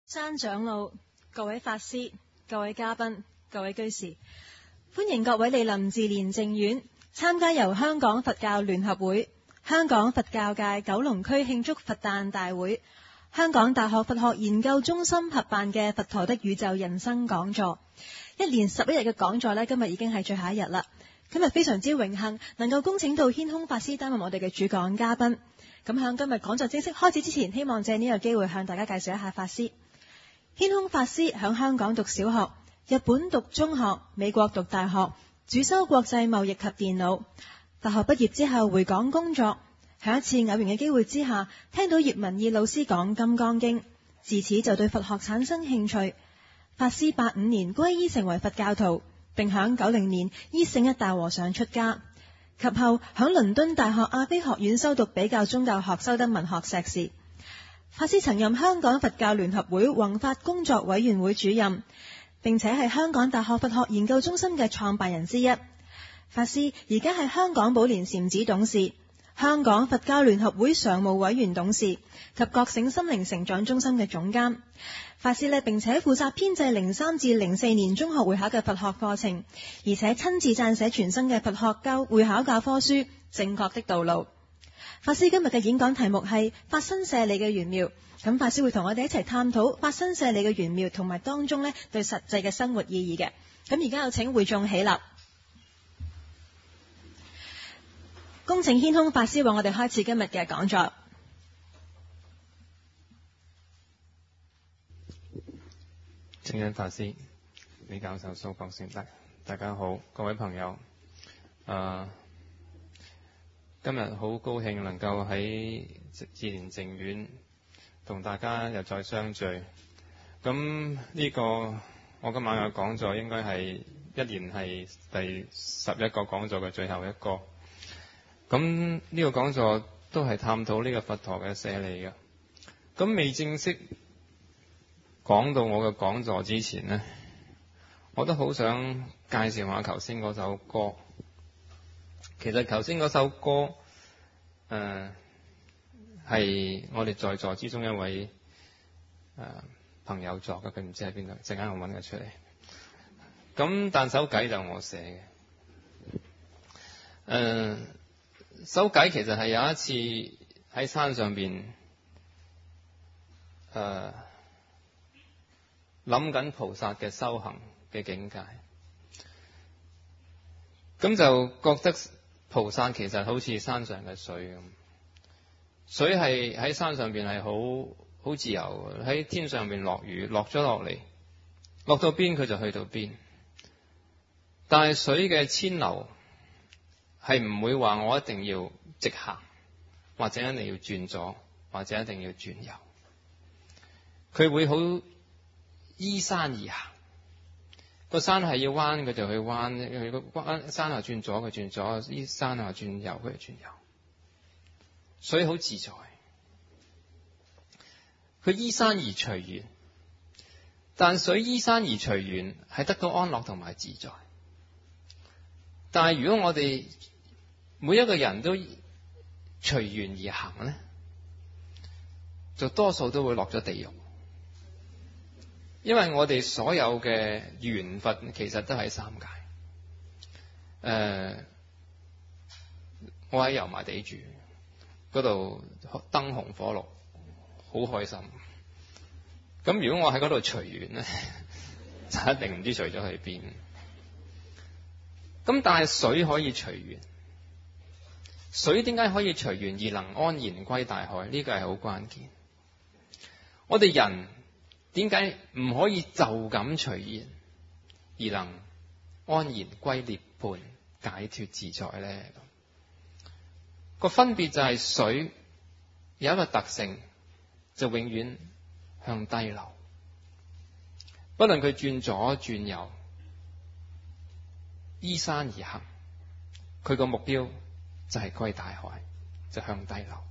山長老、各位法師、各位嘉賓、各位居士，歡迎各位蒞臨自蓮淨苑參加由香港佛教聯合會、香港佛教界九龍區慶祝佛誕大會、香港大學佛學研究中心合辦嘅佛陀的宇宙人生講座。一連11日嘅講座呢，今日已經係最後一日啦。今日非常之榮幸能夠恭請到軒空法師擔任我哋嘅主講嘉賓。咁向今日講座正式開始之前，希望借呢個機會向大家介紹一下法師。軒空法師響香港讀小學，日本讀中學，美國讀大學，主修國際貿易及電腦。大學畢業之後回港工作，喺一次偶然嘅機會之下，聽到葉文義老師講《金剛經》，自此就對佛學產生興趣。法師85年皈依成為佛教徒，並響90年依聖一大和尚出家，及後響倫敦大學亞非學院修讀比較宗教學修得文學碩士。法師曾任香港佛教聯合會弘法工作委員會主任，並且係香港大學佛學研究中心嘅創辦人之一。法師而家係香港寶蓮禪寺董事、香港佛教聯合會常務委員董事及覺醒心靈成長中心嘅總監。法師呢，並且負責編製03至04年中學會考嘅佛學課程，而且親自撰寫全新嘅佛學會考教科書《正確的道路》。法師今日嘅演講題目係法身舍利嘅玄妙，咁法師會同我哋一齊探討法身舍利嘅玄妙同埋當中呢對實際嘅生活意義嘅。咁而家有請會眾起立，恭請軒空法師為我哋開始今日嘅講座。 正恩法師、李教授、蘇國善，大家好，各位朋友，今日好高興能夠喺自蓮淨苑同大家又再相聚。咁呢個我今晚嘅講座應該係一年係第11個講座嘅最後一個。咁呢個講座都係探討呢個佛陀嘅舍利嘅。咁未正式講到我嘅講座之前呢，我都好想介紹下頭先嗰首歌。其實頭先嗰首歌係我哋在座之中一位朋友作嘅，佢唔知喺邊度，陣間我揾佢出嚟。咁但首偈就我寫嘅。首偈其實係有一次喺山上邊諗緊菩薩嘅修行嘅境界，咁就覺得菩薩其實好似山上嘅水咁，水係喺山上邊係好自由嘅，喺天上邊落雨，落咗落嚟，落到邊佢就去到邊。但係水嘅遷流係唔會話我一定要直行，或者一定要轉左，或者一定要轉右，佢會好依山而行。個山係要彎佢就去彎，山係轉左佢轉左，依山係轉右佢就轉右。水好自在，佢依山而隨緣，但水依山而隨緣係得到安樂同埋自在。但係如果我哋每一個人都隨緣而行呢，就多數都會落咗地獄。因為我哋所有嘅緣分其實都喺三界。我喺油麻地住，嗰度燈紅火綠，好開心。咁如果我喺嗰度隨緣呢，就一定唔知隨咗去邊。咁但係水可以隨緣，水點解可以隨緣而能安然歸大海？呢個係好關鍵。我哋人點解唔可以就咁隨緣而能安然歸涅槃解脫自在呢？個分別就係水有一個特性，就永遠向低流，不論佢轉左轉右，依山而行，佢個目標就係歸大海，就向低流。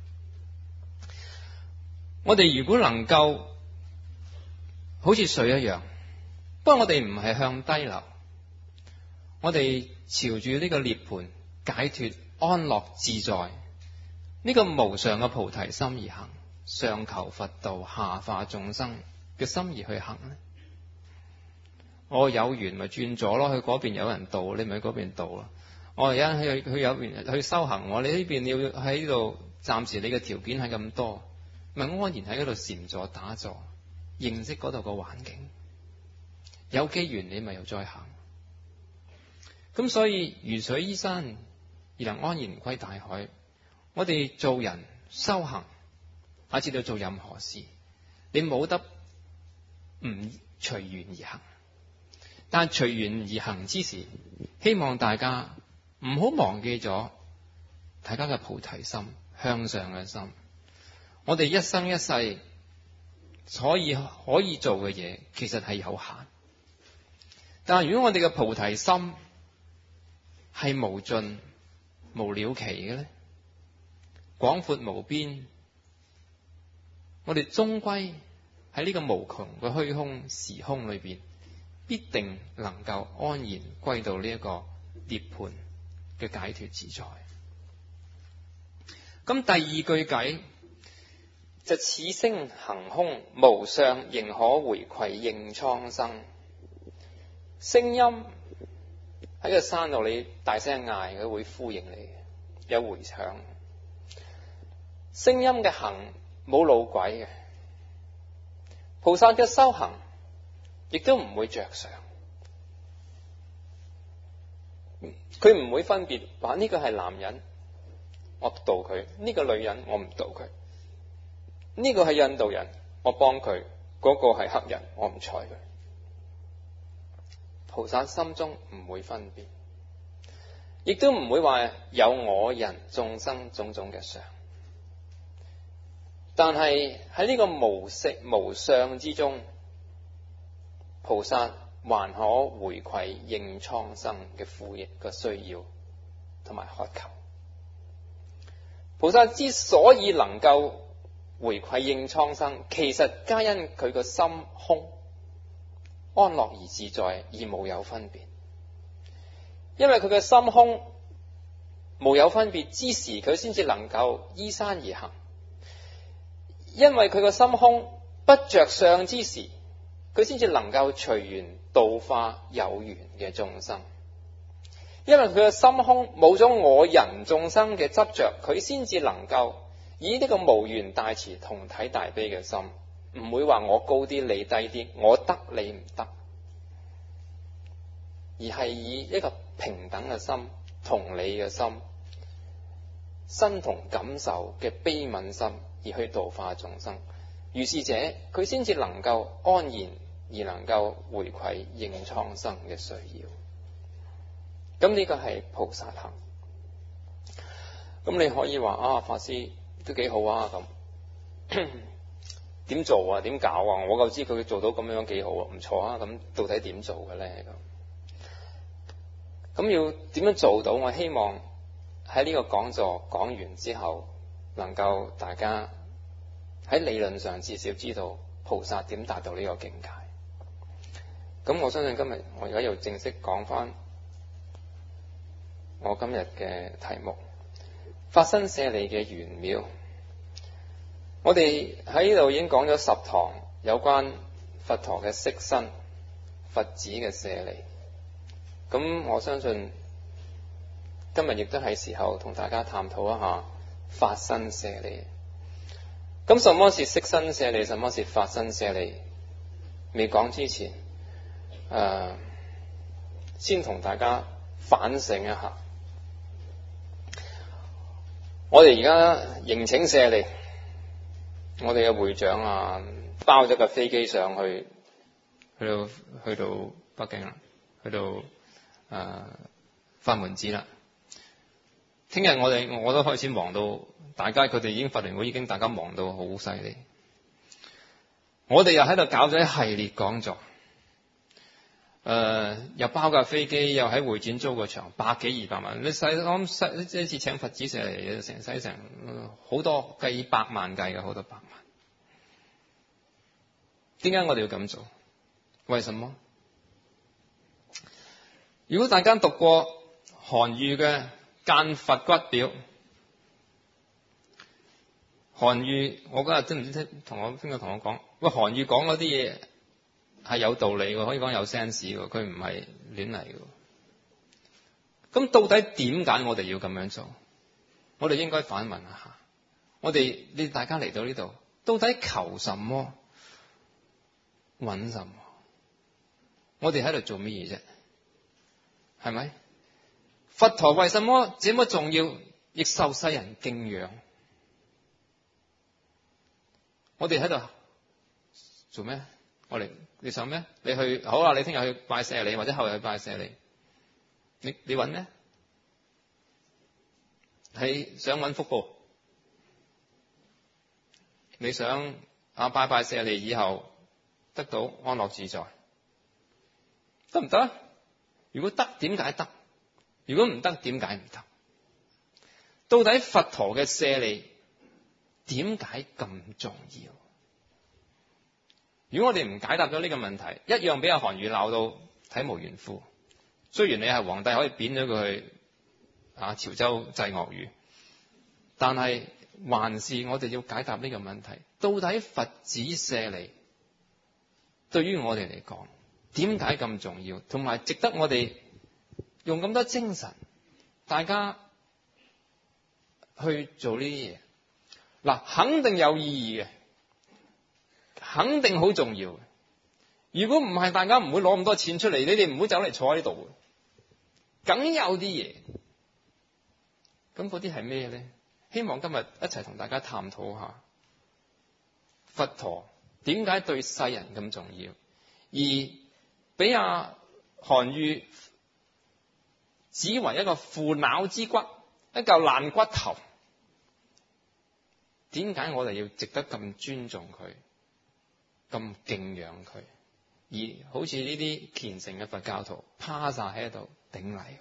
我哋如果能夠好似水一樣，不過我哋唔係向低流，我哋朝住呢個涅槃解脫安樂自在呢個無上嘅菩提心而行，上求佛道，下化眾生， 嘅心意去行呢？我有緣咪轉左咯，去嗰邊有人道，你咪去嗰邊道咯。我有人去有緣去修行，你呢邊要喺度，暫時你嘅條件係咁多，咪安然喺嗰度禪坐打坐，認識嗰度個環境。有機緣你咪又再行。咁所以如水依山而能安然歸大海。我哋做人修行，乃至到做任何事，你冇得唔隨緣而行。但隨緣而行之時，希望大家唔好忘記咗大家嘅菩提心、向上嘅心。我哋一生一世可以做嘅嘢，其實係有限。但係如果我哋嘅菩提心係無盡無了期嘅咧，廣闊無邊，我哋終歸喺呢個無窮嘅虛空時空裏邊，必定能夠安然歸到呢一個涅槃嘅解脫自在。咁第二句偈就此聲行空，無相仍可回饋應蒼生。聲音喺個山度，你大聲嗌，佢會呼應你，有回響。聲音嘅行冇路軌嘅，菩薩嘅修行亦都唔會着相，佢唔會分別話呢個係男人，我度佢；呢個女人，我唔度佢；呢個係印度人，我幫佢；嗰個係黑人，我唔睬佢。菩薩心中唔會分別，亦都唔會話有我人眾生種種嘅相。但係喺呢個無色無相之中，菩薩還可回饋應蒼生嘅苦役嘅需要同埋渴求。菩薩之所以能夠回饋應蒼生，其實皆因佢個心空，安樂而自在，而無有分別。因為佢嘅心空無有分別之時，佢先至能夠依山而行。因為佢個心空不着相之時，佢先至能夠隨緣度化有緣嘅眾生。因為佢個心空冇咗我人眾生嘅執着，佢先至能夠以呢個無緣大慈同體大悲嘅心，唔會話我高啲你低啲，我得你唔得，而係以一個平等嘅心、同理嘅心、身同感受嘅悲憫心而去度化眾生。如是者，佢先至能夠安然而能夠回饋應蒼生嘅需要。咁呢個係菩薩行。咁你可以話啊，法師都幾好啊，咁點做啊？點搞啊？我夠知佢做到咁樣幾好啊，唔錯啊。咁到底點做嘅咧？咁要點樣做到？我希望喺呢個講座講完之後，能夠大家喺理論上至少知道菩薩點達到呢個境界。咁我相信今日我而家要正式講翻我今日嘅題目，法身舍利嘅玄妙。我哋喺呢度已經講咗10堂有關佛陀嘅色身、佛子嘅舍利。咁我相信今日亦都係時候同大家探討一下法身舍利。咁什麼是色身舍利？什麼是法身舍利？未講之前，先同大家反省一下。我哋而家迎請舍利，我哋嘅會長啊，包咗架飛機上去，去到北京啦，去到法門寺啦。聽日我都開始忙到，大家佢哋已經法聯會已經大家忙到好犀利。我哋又喺度搞咗一系列講座，又包架飛機，又喺會展租個場，100幾200萬。你使我諗呢次請佛子舍利成使成好多計百萬計嘅，好多百萬。點解我哋要咁做？為什麼？如果大家讀過韓愈嘅《諫佛骨表》， 韓愈，我嗰日都唔知同我邊個同我講，喂，韓愈講嗰啲嘢係有道理嘅，可以講有 sense 嘅，佢唔係亂嚟嘅。咁到底點解我哋要咁樣做？我哋應該反問一下，你大家嚟到呢度，到底求什麼？揾什麼？我哋喺度做乜嘢啫？係咪？佛陀為什麼這麼重要，亦受世人敬仰？我哋喺度做咩？你想咩？你去好啦，你聽日去拜舍利，或者後日去拜舍利，你揾咩？係想揾福報？你想拜拜舍利以後得到安樂自在，得唔得？如果得，點解得？如果唔得，點解唔得？到底佛陀嘅舍利點解咁重要？如果我哋唔解答咗呢個問題，一樣俾阿韓愈鬧到體無完膚。雖然你係皇帝，可以貶咗佢去潮州祭鱷魚，但係還是我哋要解答呢個問題：到底佛子舍利對於我哋嚟講點解咁重要，同埋值得我哋用咁多精神，大家去做呢啲嘢？嗱，肯定有意義嘅，肯定好重要嘅。如果唔係，大家唔會攞咁多錢出嚟，你哋唔會走嚟坐喺呢度嘅，梗有啲嘢。咁嗰啲係咩咧？希望今日一齊同大家探討下佛陀點解對世人咁重要，而俾阿韓愈指為一個腐朽之骨，一嚿爛骨頭。點解我哋要值得咁尊重佢，咁敬仰佢，而好似呢啲虔誠嘅佛教徒趴晒喺度頂禮佢？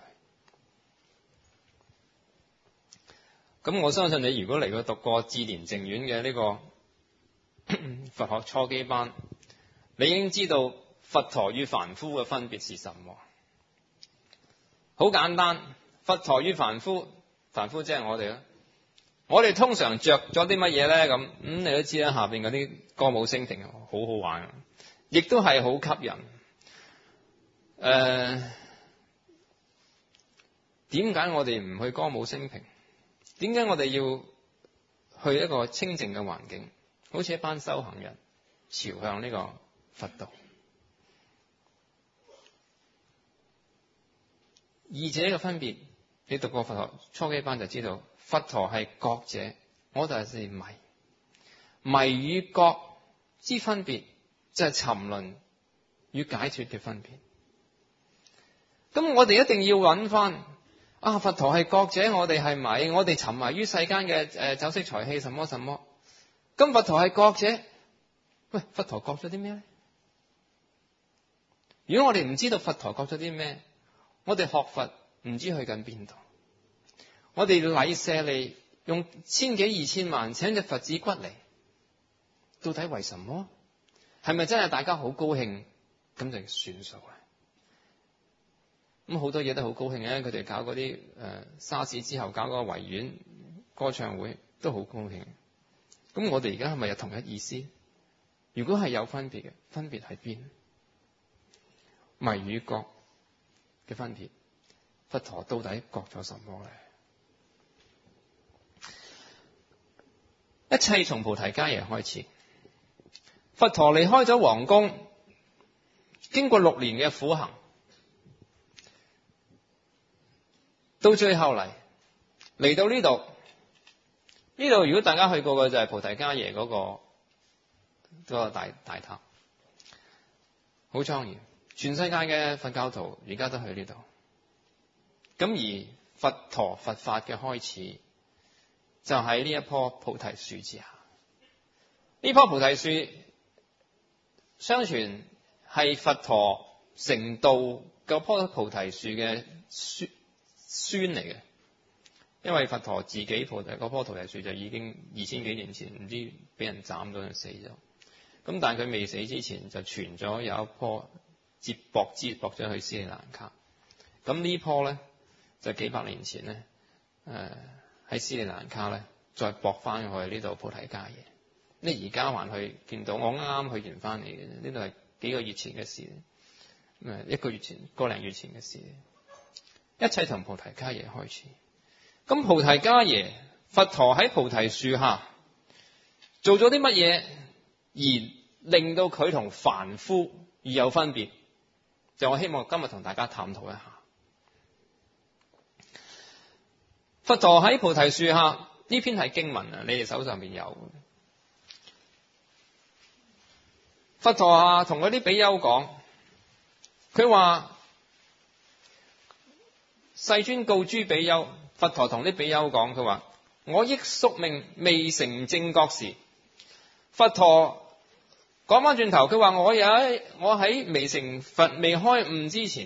咁我相信你如果嚟過讀過志蓮淨苑嘅呢個佛學初基班，你已經知道佛陀與凡夫嘅分別是什麼。好簡單，佛陀與凡夫，凡夫即係我哋啦。我哋通常着咗啲乜嘢咧？咁你都知啦，下邊嗰啲歌舞升平好好玩，亦都係好吸引。點解我哋唔去歌舞升平？點解我哋要去一個清靜嘅環境，好似一班修行人朝向呢個佛道？二者嘅分別，你讀過佛學初基班就知道，佛陀係覺者，我哋係迷。迷與覺之分別就係沉淪與解脫嘅分別。咁我哋一定要揾翻佛陀係覺者，我哋係迷，我哋沉迷於世間嘅酒色財氣什麼什麼。咁佛陀係覺者，喂，佛陀覺咗啲咩咧？如果我哋唔知道佛陀覺咗啲咩，我哋學佛唔知去緊邊度。我哋禮舍利用千幾2000萬請隻佛子骨嚟，到底為什麼？係咪真係大家好高興咁就算數咧？咁好多嘢都好高興嘅，佢哋搞嗰啲沙士之後搞嗰個維園歌唱會都好高興。咁我哋而家係咪有同一意思？如果係有分別嘅，分別喺邊？迷與覺嘅分別，佛陀到底覺咗什麼咧？一切從菩提迦耶開始。佛陀離開咗皇宮，經過6年嘅苦行，到最後嚟到呢度。呢度如果大家去過嘅就係菩提迦耶嗰個大塔，好莊嚴。全世界嘅佛教徒而家都去呢度。咁而佛陀佛法嘅開始就喺呢一棵菩提樹之下。呢棵菩提樹相傳係佛陀成道嗰棵菩提樹嘅孫嚟嘅，因為佛陀自己嗰棵菩提樹就已經2000幾年前唔知俾人斬咗就死咗。咁但係佢未死之前就傳咗有一棵接駁咗去斯里蘭卡。咁呢棵咧就幾百年前咧喺斯里蘭卡咧再駁翻去呢度菩提迦耶。你而家還去見到，我啱啱去完翻嚟嘅，呢度係幾個月前嘅事，一個月前、個零月前嘅事，一切從菩提迦耶開始。咁菩提迦耶，佛陀喺菩提樹下做咗啲乜嘢，而令到佢同凡夫而有分別？就我希望今日同大家探討一下。佛陀喺菩提樹下，呢篇係經文啊，你哋手上邊有。佛陀同嗰啲比丘講，佢話世尊告諸比丘，佛陀同啲比丘講，佢話我憶宿命未成正覺時，佛陀講翻轉頭，佢話我喺未成佛未開悟之前，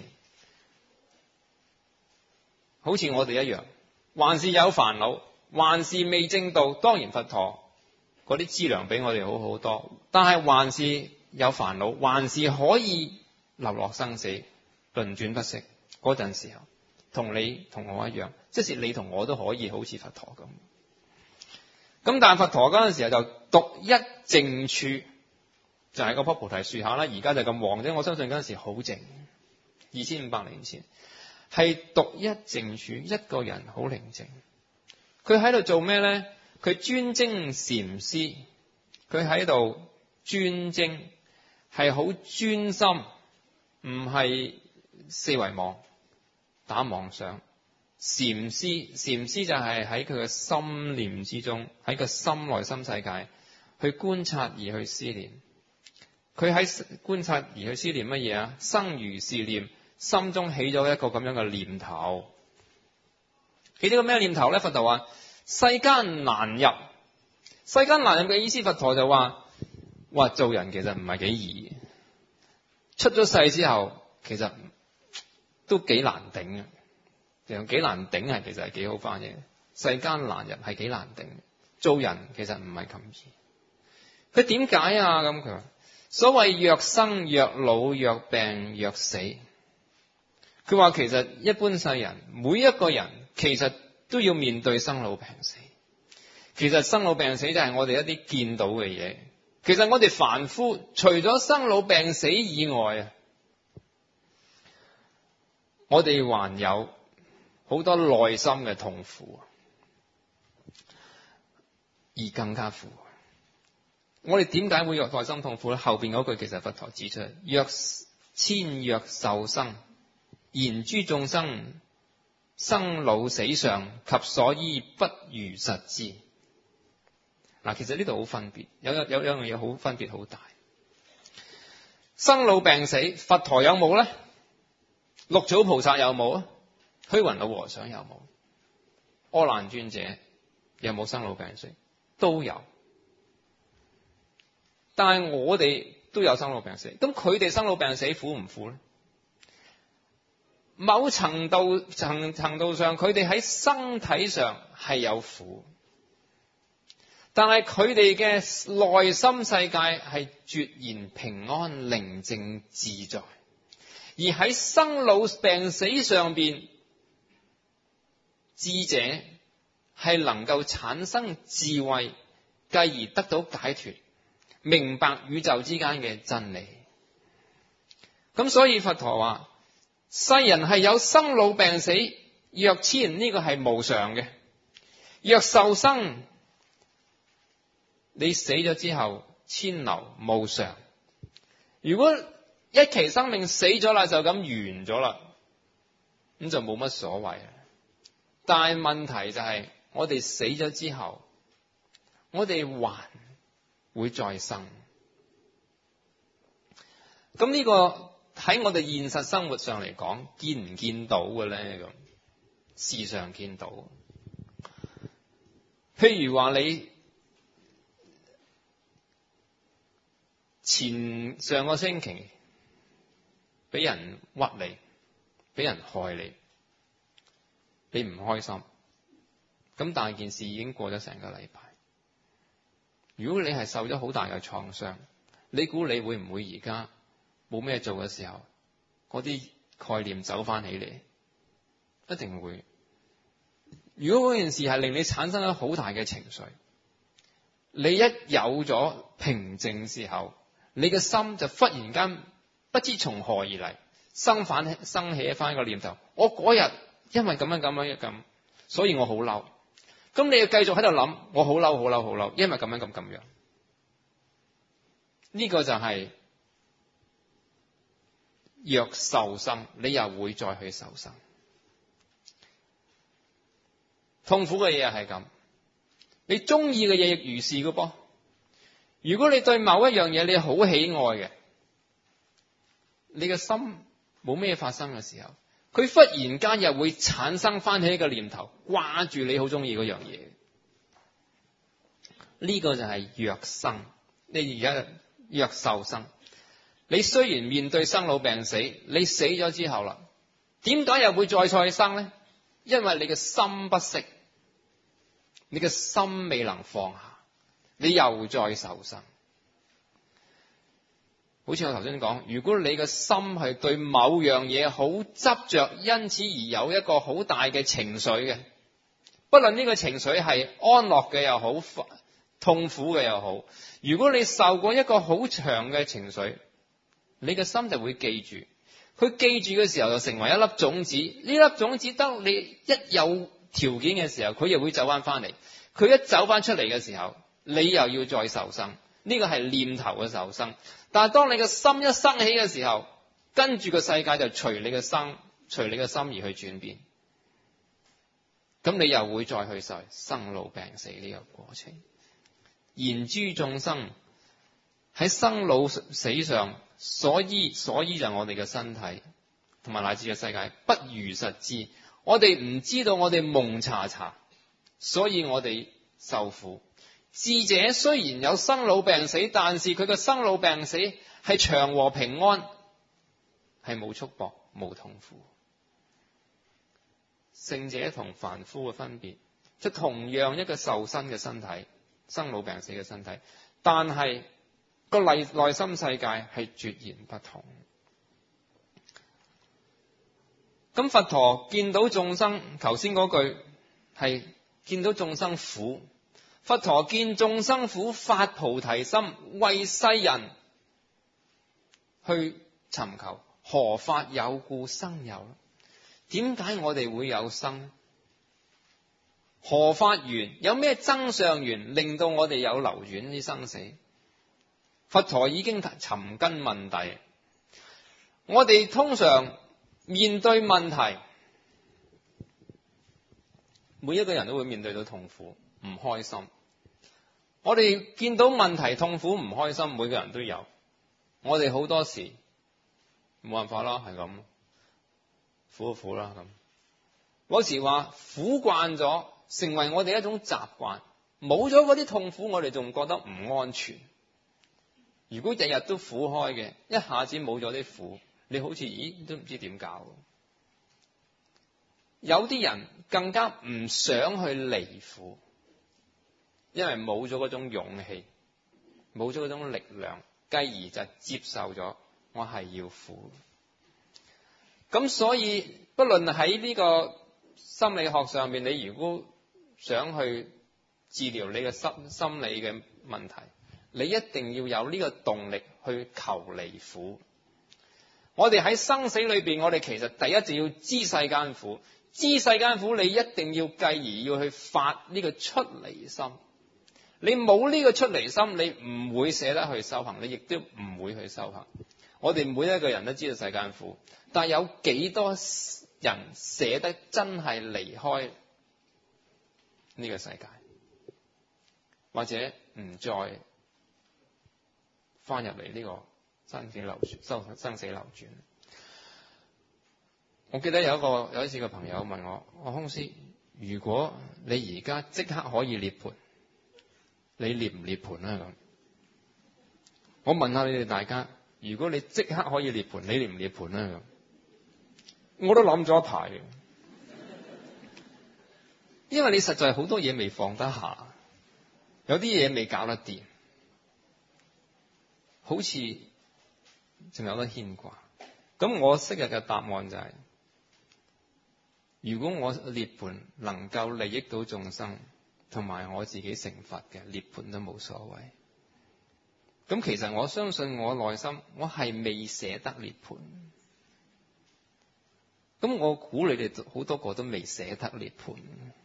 好似我哋一樣，還是有煩惱，還是未正道。當然佛陀嗰啲資糧比我哋好好多，但係還是有煩惱，還是可以流落生死，輪轉不息。嗰陣時候，同你同我一樣，即是你同我都可以好似佛陀咁。咁但係佛陀嗰陣時候就獨一靜處，就係嗰棵菩提樹下啦。而家就咁旺啫，我相信嗰陣時好靜。2500年前係獨一靜處，一個人好寧靜。佢喺度做咩咧？佢專精禪師，佢喺度專精，係好專心，唔係四圍望打妄想。禪師就係喺佢嘅心念之中，喺個心內心世界去觀察而去思念。佢喺觀察而去思念乜嘢啊？生如是念，心中起咗一個咁樣嘅念頭。起咗個咩念頭咧？佛陀話世間難入。世間難入嘅意思，佛陀就話做人其實唔係幾易，出咗世之後其實都幾難頂嘅。幾難頂係其實係幾好翻嘅。世間難入係幾難頂，做人其實唔係咁易。佢點解啊？咁佢話所謂若生若老若病若死，佢話其實一般世人每一個人其實都要面對生老病死。其實生老病死就係我哋一啲見到嘅嘢。其實我哋凡夫除咗生老病死以外啊，我哋還有好多內心嘅痛苦，而更加苦。我哋點解會有內心痛苦咧？後邊嗰句其實佛陀指出：若千若壽生，言諸眾生生老死相及所依不如實知。嗱，其實呢度好分別，有樣嘢好分別好大。生老病死，佛陀有冇咧？六祖菩薩有冇啊？虛雲老和尚有冇？阿難尊者有冇生老病死？都有。但係我哋都有生老病死，咁佢哋生老病死苦唔苦咧？某程度上，佢哋喺身體上係有苦，但係佢哋嘅內心世界係絕然平安、寧靜、自在。而喺生老病死上邊，智者係能夠產生智慧，繼而得到解脫，明白宇宙之間嘅真理。咁所以佛陀話世人係有生老病死，若千呢個係無常嘅，若壽生你死咗之後千流無常。如果一期生命死咗啦，就咁完咗啦，咁就冇乜所謂。但係問題就係我哋死咗之後，我哋還會再生。咁呢個喺我哋現實生活上嚟講，見唔見到嘅咧？咁時常見到。譬如話你上個星期俾人屈你，俾人害你，你唔開心。咁但係件事已經過咗成個禮拜。如果你係受咗好大嘅創傷，你估你會唔會而家冇咩做嘅時候，嗰啲概念走翻起嚟？一定會。 如果嗰件事係令你產生咗好大嘅情緒，你一有咗平靜時候，你嘅心就忽然間不知從何而嚟，生起翻一個念頭，我嗰日因為咁，所以我好嬲。咁你要繼續喺度諗，我好嬲，因為咁樣。呢個就係若受生，你又會再去受生。痛苦嘅嘢係咁，你中意嘅嘢亦如是嘅噃。如果你對某一樣嘢你好喜愛嘅，你嘅心冇咩發生嘅時候，佢忽然間又會產生翻起一個念頭，掛住你好中意嗰樣嘢。呢個就係若生，你而家若受生。你雖然面對生老病死，你死咗之後啦，點解又會再生呢？因為你嘅心不息，你嘅心未能放下，你又再受生。好似我頭先講，如果你嘅心係對某樣嘢好執着，因此而有一個好大嘅情緒嘅，不論呢個情緒係安樂嘅又好，痛苦嘅又好，如果你受過一個好長嘅情緒，你嘅心就會記住，佢記住嘅時候就成為一粒種子。呢粒種子當你一有條件嘅時候，佢又會走翻嚟。佢一走翻出嚟嘅時候，你又要再受生。呢個係念頭嘅受生。但係當你嘅心一生起嘅時候，跟住個世界就隨你嘅心而去轉變。咁你又會再去受生老病死呢個過程。言諸眾生喺生老死上，所依就係我哋嘅身體同埋乃至嘅世界不如實知。我哋唔知道，我哋蒙查查，所以我哋受苦。智者雖然有生老病死，但是佢嘅生老病死係祥和平安，係冇束縛冇痛苦。聖者同凡夫嘅分別，就同樣一個受身嘅身體，生老病死嘅身體，但係個內心世界係截然不同。咁佛陀見到眾生，頭先嗰句係見到眾生苦，佛陀見眾生苦，發菩提心，為世人去尋求何法有故生有。點解我哋會有生？何法緣？有咩增上緣令到我哋有流轉啲生死？佛陀已經尋根問底。我哋通常面對問題，每一個人都會面對到痛苦、唔開心。我哋見到問題、痛苦、唔開心，每個人都有。我哋好多時冇辦法啦，係咁，苦就苦啦咁。嗰時話苦慣咗，成為我哋一種習慣。冇咗嗰啲痛苦，我哋仲覺得唔安全。如果日日都苦開嘅，一下子冇咗啲苦，你好似都唔知點搞。有啲人更加唔想去離苦，因為冇咗嗰種勇氣，冇咗嗰種力量，繼而就接受咗我係要苦。咁所以不論喺呢個心理學上面，你如果想去治療你嘅心理嘅問題，你一定要有呢個動力去求離苦。我哋喺生死裏邊，我哋其實第一就要知世間苦，知世間苦，你一定要繼而要去發呢個出離心。你冇呢個出離心，你唔會捨得去修行，你亦都唔會去修行。我哋每一個人都知道世間苦，但係有幾多人捨得真係離開呢個世界，或者唔再翻入嚟呢個生死流轉？我記得有一次個朋友問我，空師，如果你而家即刻可以涅槃，你涅唔涅槃啊？咁我問下你哋大家，如果你即刻可以涅槃，你涅唔涅槃啊？咁我都諗咗一排嘅，因為你實在好多嘢未放得下，有啲嘢未搞得掂，好似仲有得牽掛。咁我昔日嘅答案就係， 如果我涅槃能夠利益到眾生，同埋我自己成佛嘅，涅槃都冇所謂。咁其實我相信我內心，我係未捨得涅槃。咁我估你哋好多個都未捨得涅槃。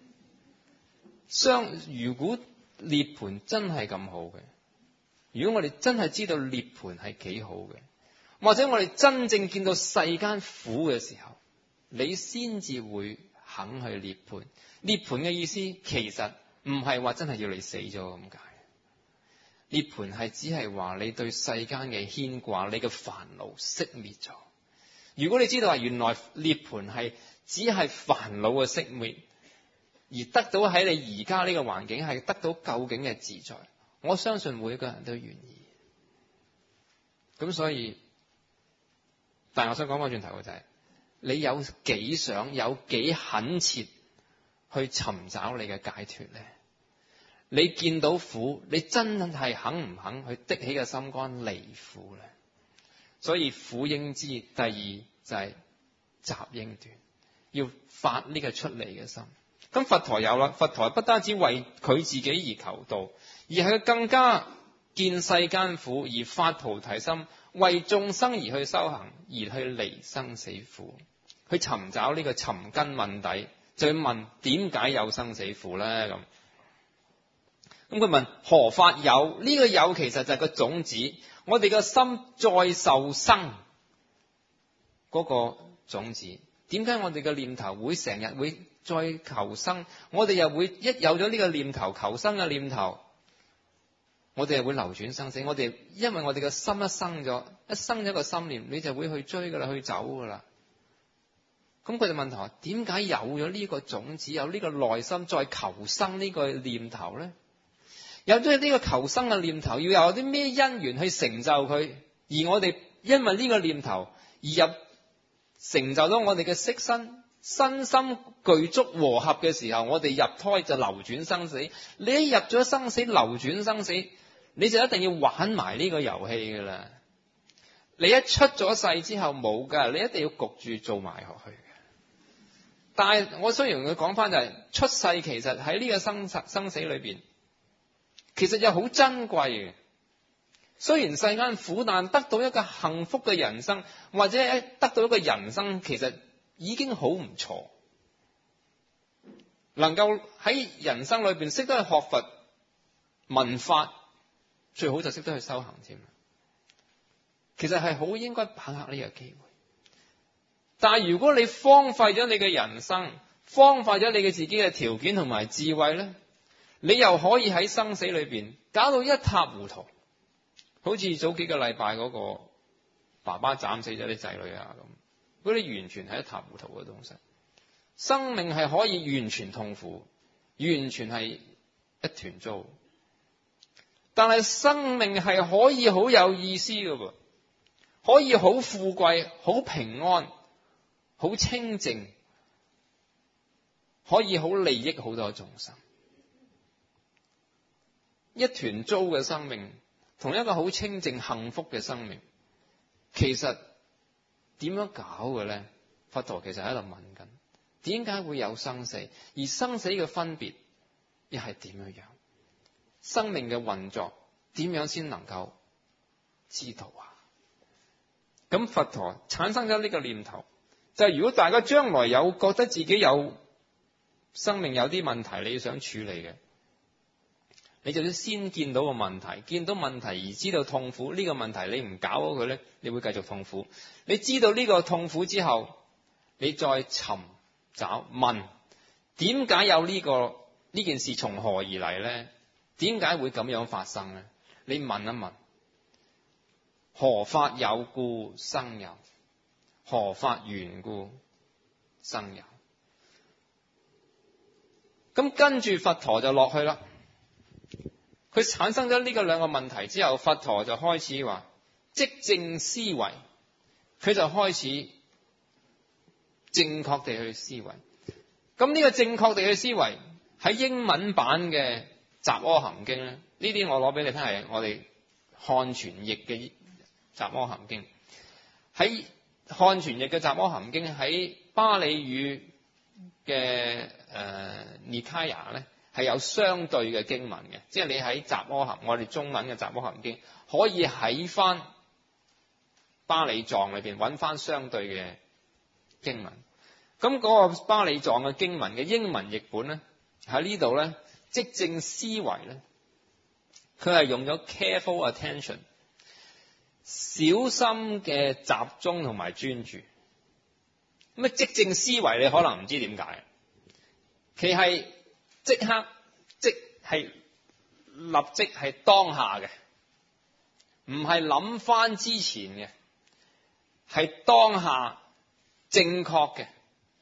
如果涅槃真係咁好嘅，如果我哋真係知道涅槃係幾好嘅，或者我哋真正見到世間苦嘅時候，你先至會肯去涅槃。涅槃嘅意思其實唔係話真係要你死咗咁解。涅槃係只係話你對世間嘅牽掛，你嘅煩惱熄滅咗。如果你知道原來涅槃係只係煩惱嘅熄滅，而得到喺你而家呢個環境係得到究竟嘅自在，我相信每一個人都願意。咁所以，但係我想講翻轉頭嘅就係，你有幾想，有幾懇切去尋找你嘅解脫呢？你見到苦，你真係肯唔肯去的起個心肝離苦呢？所以苦應知，第二就係集應斷，要發呢個出嚟嘅心。咁佛陀有啦，佛陀不單止為佢自己而求道，而係佢更加見世間苦而發菩提心，為眾生而去修行，而去離生死苦，去尋找呢個尋根問底，就要問點解有生死苦呢？咁佢問何法有？呢個有其實就係個種子，我哋個心再受生嗰個種子。點解我哋嘅念頭會成日會再求生？我哋又會一有咗呢個念頭，求生嘅念頭，我哋又會流轉生死。我哋因為我哋嘅心一生咗個心念，你就會去追噶啦，去走噶啦。咁佢哋問題，點解有咗呢個種子，有呢個內心再求生呢個念頭呢？有咗呢個求生嘅念頭，要有啲咩因緣去成就佢？而我哋因為呢個念頭而成就咗我哋嘅色身，身心具足和合嘅時候，我哋入胎就流轉生死。你一入咗生死，流轉生死，你就一定要玩埋呢個遊戲噶啦。你一出咗世之後冇噶，你一定要焗住做埋落去嘅。但係我雖然佢講翻就係出世，其實喺呢個生死裏邊，其實又好珍貴嘅。雖然世間苦難，得到一個幸福嘅人生，或者得到一個人生，其實已經好唔錯。能夠喺人生裏邊識得去學佛聞法，最好就識得去修行添。其實係好應該把握呢個機會。但係如果你荒廢咗你嘅人生，荒廢咗你嘅自己嘅條件同埋智慧呢，你又可以喺生死裏邊搞到一塌糊塗。好似早幾個禮拜嗰個爸爸斬死咗啲仔女啊咁，嗰啲完全係一塌糊塗嘅東西。生命係可以完全痛苦，完全係一團糟。但係生命係可以好有意思嘅噃，可以好富貴、好平安、好清靜，可以好利益好多眾生。一團糟嘅生命同一個好清靜幸福嘅生命，其實點樣搞嘅咧？佛陀其實喺度問緊，點解會有生死？而生死嘅分別又係點樣樣？生命嘅運作點樣先能夠知道啊？咁佛陀產生咗呢個念頭，就係如果大家將來有覺得自己有生命有啲問題，你想處理嘅，你就要先見到個問題，見到問題而知道痛苦。呢個問題你唔搞好佢咧，你會繼續痛苦。你知道呢個痛苦之後，你再尋找問，點解有呢件事從何而嚟咧？點解會咁樣發生咧？你問一問，何法有故生有，何法緣故生有。咁跟住佛陀就落去啦。佢產生咗呢個兩個問題之後，佛陀就開始話即正思維，佢就開始正確地去思維。咁呢個正確地去思維喺英文版嘅《雜阿含經》咧，呢啲我攞俾你聽係我哋漢傳譯嘅《雜阿含經》。喺漢傳譯嘅《雜阿含經》喺巴利語嘅尼卡雅咧係有相對嘅經文嘅，即係你喺雜阿含，我哋中文嘅雜阿含經可以喺翻巴利藏裏邊揾翻相對嘅經文。咁嗰個巴利藏嘅經文嘅英文譯本咧喺呢度咧，積正思維咧，佢係用咗 careful attention， 小心嘅集中同埋專注。咁啊，積正思維你可能唔知點解，其係即刻即係立即係當下嘅，唔係諗翻之前嘅，係當下正確嘅。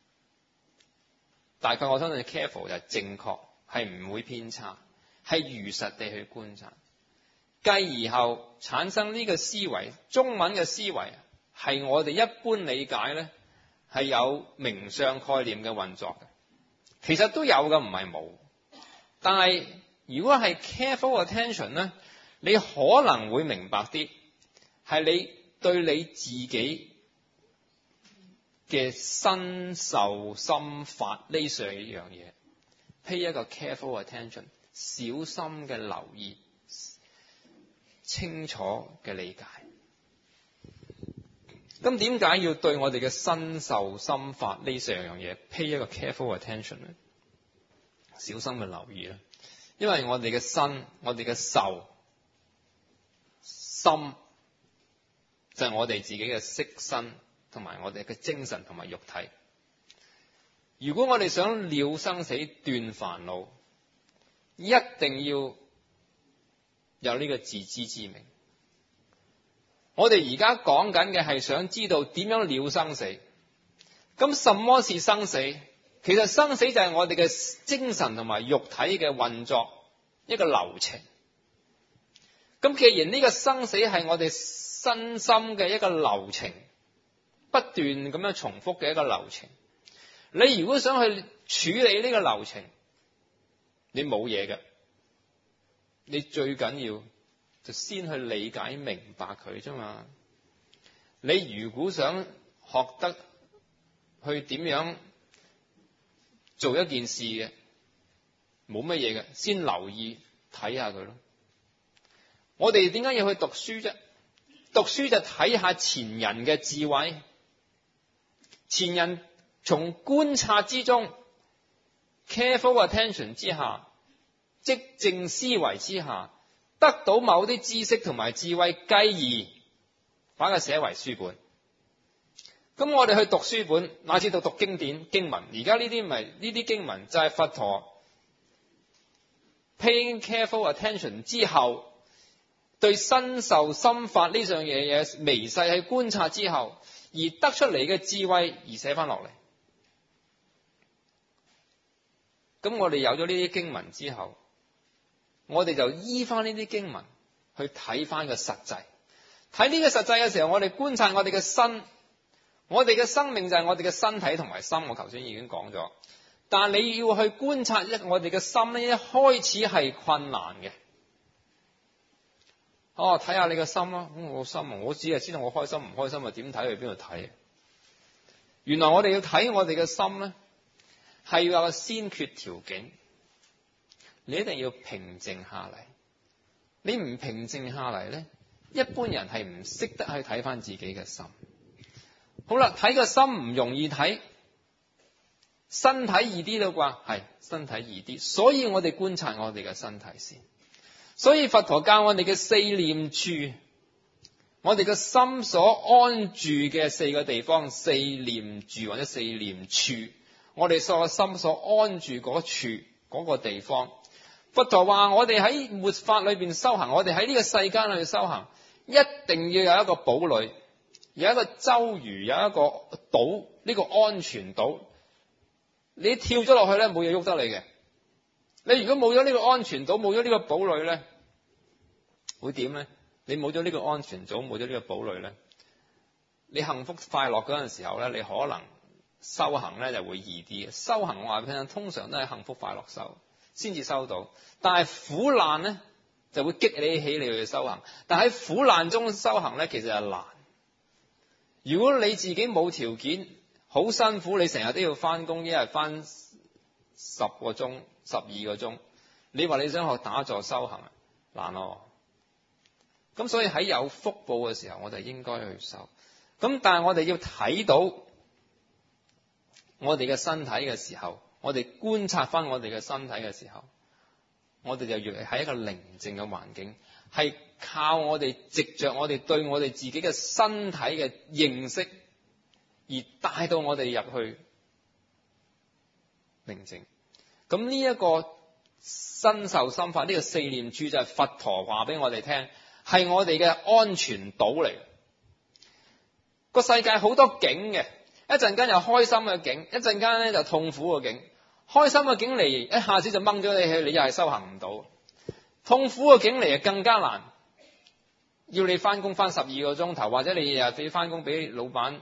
大概我相信 careful 就係正確，係唔會偏差，係如實地去觀察，繼而後產生呢個思維。中文嘅思維係我哋一般理解咧，係有名相概念嘅運作嘅，其實都有嘅，唔係冇。但係如果係 careful attention 咧，你可能會明白啲，係你對你自己嘅身受心法呢上一樣嘢 pay 一個 careful attention， 小心嘅留意，清楚嘅理解。咁點解要對我哋嘅身受心法呢四樣嘢 pay 一個 careful attention 咧？小心嘅留意咧，因為我哋嘅身、我哋嘅受、心就係我哋自己嘅色身同埋我哋嘅精神同埋肉體。如果我哋想了生死、斷煩惱，一定要有呢個自知之明。我哋而家講緊嘅係想知道點樣了生死。咁什麼是生死？其實生死就係我哋嘅精神同埋肉體嘅運作一個流程。咁既然呢個生死係我哋身心嘅一個流程，不斷咁樣重複嘅一個流程，你如果想去處理呢個流程，你冇嘢嘅，你最緊要就先去理解明白佢啫嘛。你如果想學得去點樣做一件事嘅，冇乜嘢嘅，先留意睇下佢咯。我哋點解要去讀書啫？讀書就睇下前人嘅智慧，前人從觀察之中 careful attention 之下，積正思維之下，得到某啲知識同埋智慧，繼而把佢寫為書本。咁我哋去讀書本，乃至到讀經典經文，而家呢啲經文就係佛陀 paying careful attention 之後，對身受心法呢樣嘢微細去觀察之後，而得出嚟嘅智慧而寫翻落嚟。咁我哋有咗呢啲經文之後，我哋就依翻呢啲經文去睇翻個實際。睇呢個實際嘅時候，我哋觀察我哋嘅身，我哋嘅生命就係我哋嘅身體同埋心。我頭先已經講咗，但係你要去觀察我哋嘅心咧，一開始係困難嘅。睇下你個心咯，我心我只係知道我開心唔開心啊，點睇去邊度睇？原來我哋要睇我哋嘅心咧，係要有個先決條件，你一定要平靜下嚟。你唔平靜下嚟咧，一般人係唔識得去睇翻自己嘅心。好啦，睇個心唔容易睇，身體易啲啦啩？係，身體易啲，所以我哋觀察我哋嘅身體先。所以佛陀教我哋嘅四念處，我哋嘅心所安住嘅四個地方，四念住或者四念處，我哋所有心所安住嗰處嗰個地方。佛陀話我哋喺末法裏邊修行，我哋喺呢個世間裏修行，一定要有一個堡壘，有一個周瑜，有一個島，呢個安全島。你跳咗落去咧，冇嘢喐得你嘅。你如果冇咗呢個安全島，冇咗呢個堡壘咧，會點咧？你冇咗呢個安全島，冇咗呢個堡壘咧，你幸福快樂嗰陣時候咧，你可能修行咧就會易啲嘅。修行我話俾你聽，通常都係幸福快樂修先至收到，但係苦難咧就會激你起你去修行。但喺苦難中修行咧，其實係難。如果你自己冇條件， 好辛苦，你成日都要翻工，一日翻10個鐘、12個鐘。你話你想學打坐修行啊，難咯。咁所以喺有福報嘅時候，我哋應該去修。咁但係我哋要睇到我哋嘅身體嘅時候，我哋觀察翻我哋嘅身體嘅時候，我哋就越喺一個寧靜嘅環境，係靠我哋藉着我哋對我哋自己嘅身體嘅認識，而帶到我哋入去寧靜。咁呢一個身受心法，呢個四念處就係佛陀話俾我哋聽，係我哋嘅安全島嚟。個世界好多境嘅，一陣間有開心嘅境，一陣間咧就痛苦嘅境。開心嘅境嚟，一下子就掹咗你去，你又係修行唔到。痛苦嘅境嚟更加難，要你翻工翻12個鐘頭，或者你日日翻工俾老闆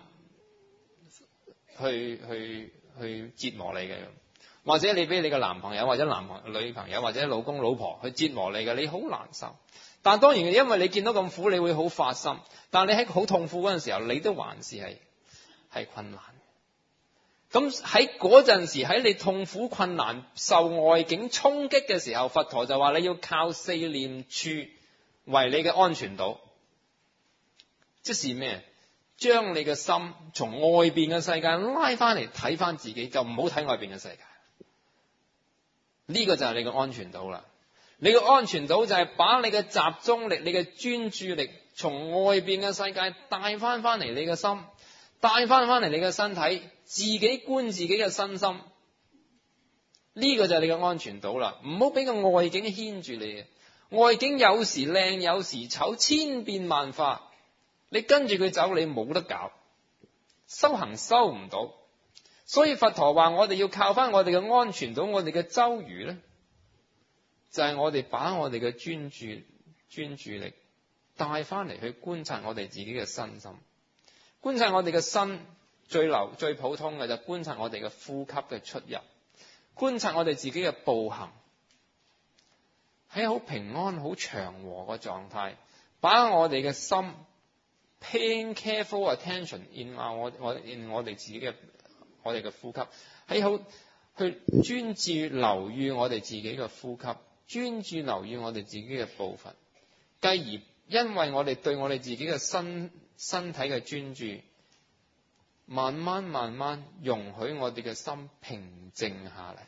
去折磨你嘅，或者你俾你嘅男朋友或者女朋友或者老公老婆去折磨你嘅，你好難受。但當然因為你見到咁苦，你會好發心。但你喺好痛苦嗰陣時候，你都還是係困難。咁喺嗰陣時，喺你痛苦困難受外境衝擊嘅時候，佛陀就話你要靠四念處為你嘅安全島。即是咩？將你嘅心從外邊嘅世界拉翻嚟睇翻自己，就唔好睇外邊嘅世界。呢個就係你嘅安全島啦。你嘅安全島就係把你嘅集中力、你嘅專注力從外邊嘅世界帶翻嚟你嘅心，帶翻嚟你嘅身體，自己觀自己嘅身心。呢個就係你嘅安全島啦。唔好俾個外境牽住你。外境有時靚，有時醜，千變萬化。你跟住佢走，你冇得搞，修行修唔到。所以佛陀話我哋要靠翻我哋嘅安全島，我哋嘅周瑜咧，就係我哋把我哋嘅專注力帶翻嚟去觀察我哋自己嘅身心，觀察我哋嘅身。最普通嘅就觀察我哋嘅呼吸嘅出入，觀察我哋自己嘅步行，喺好平安好祥和嘅狀態，把我哋嘅心 paying careful attention in 我哋自己嘅我哋嘅呼吸，喺好去專注留意我哋自己嘅呼吸，專注留意我哋自己嘅步伐，繼而因為我哋對我哋自己嘅身體嘅專注，慢慢容許我哋嘅心平靜下嚟。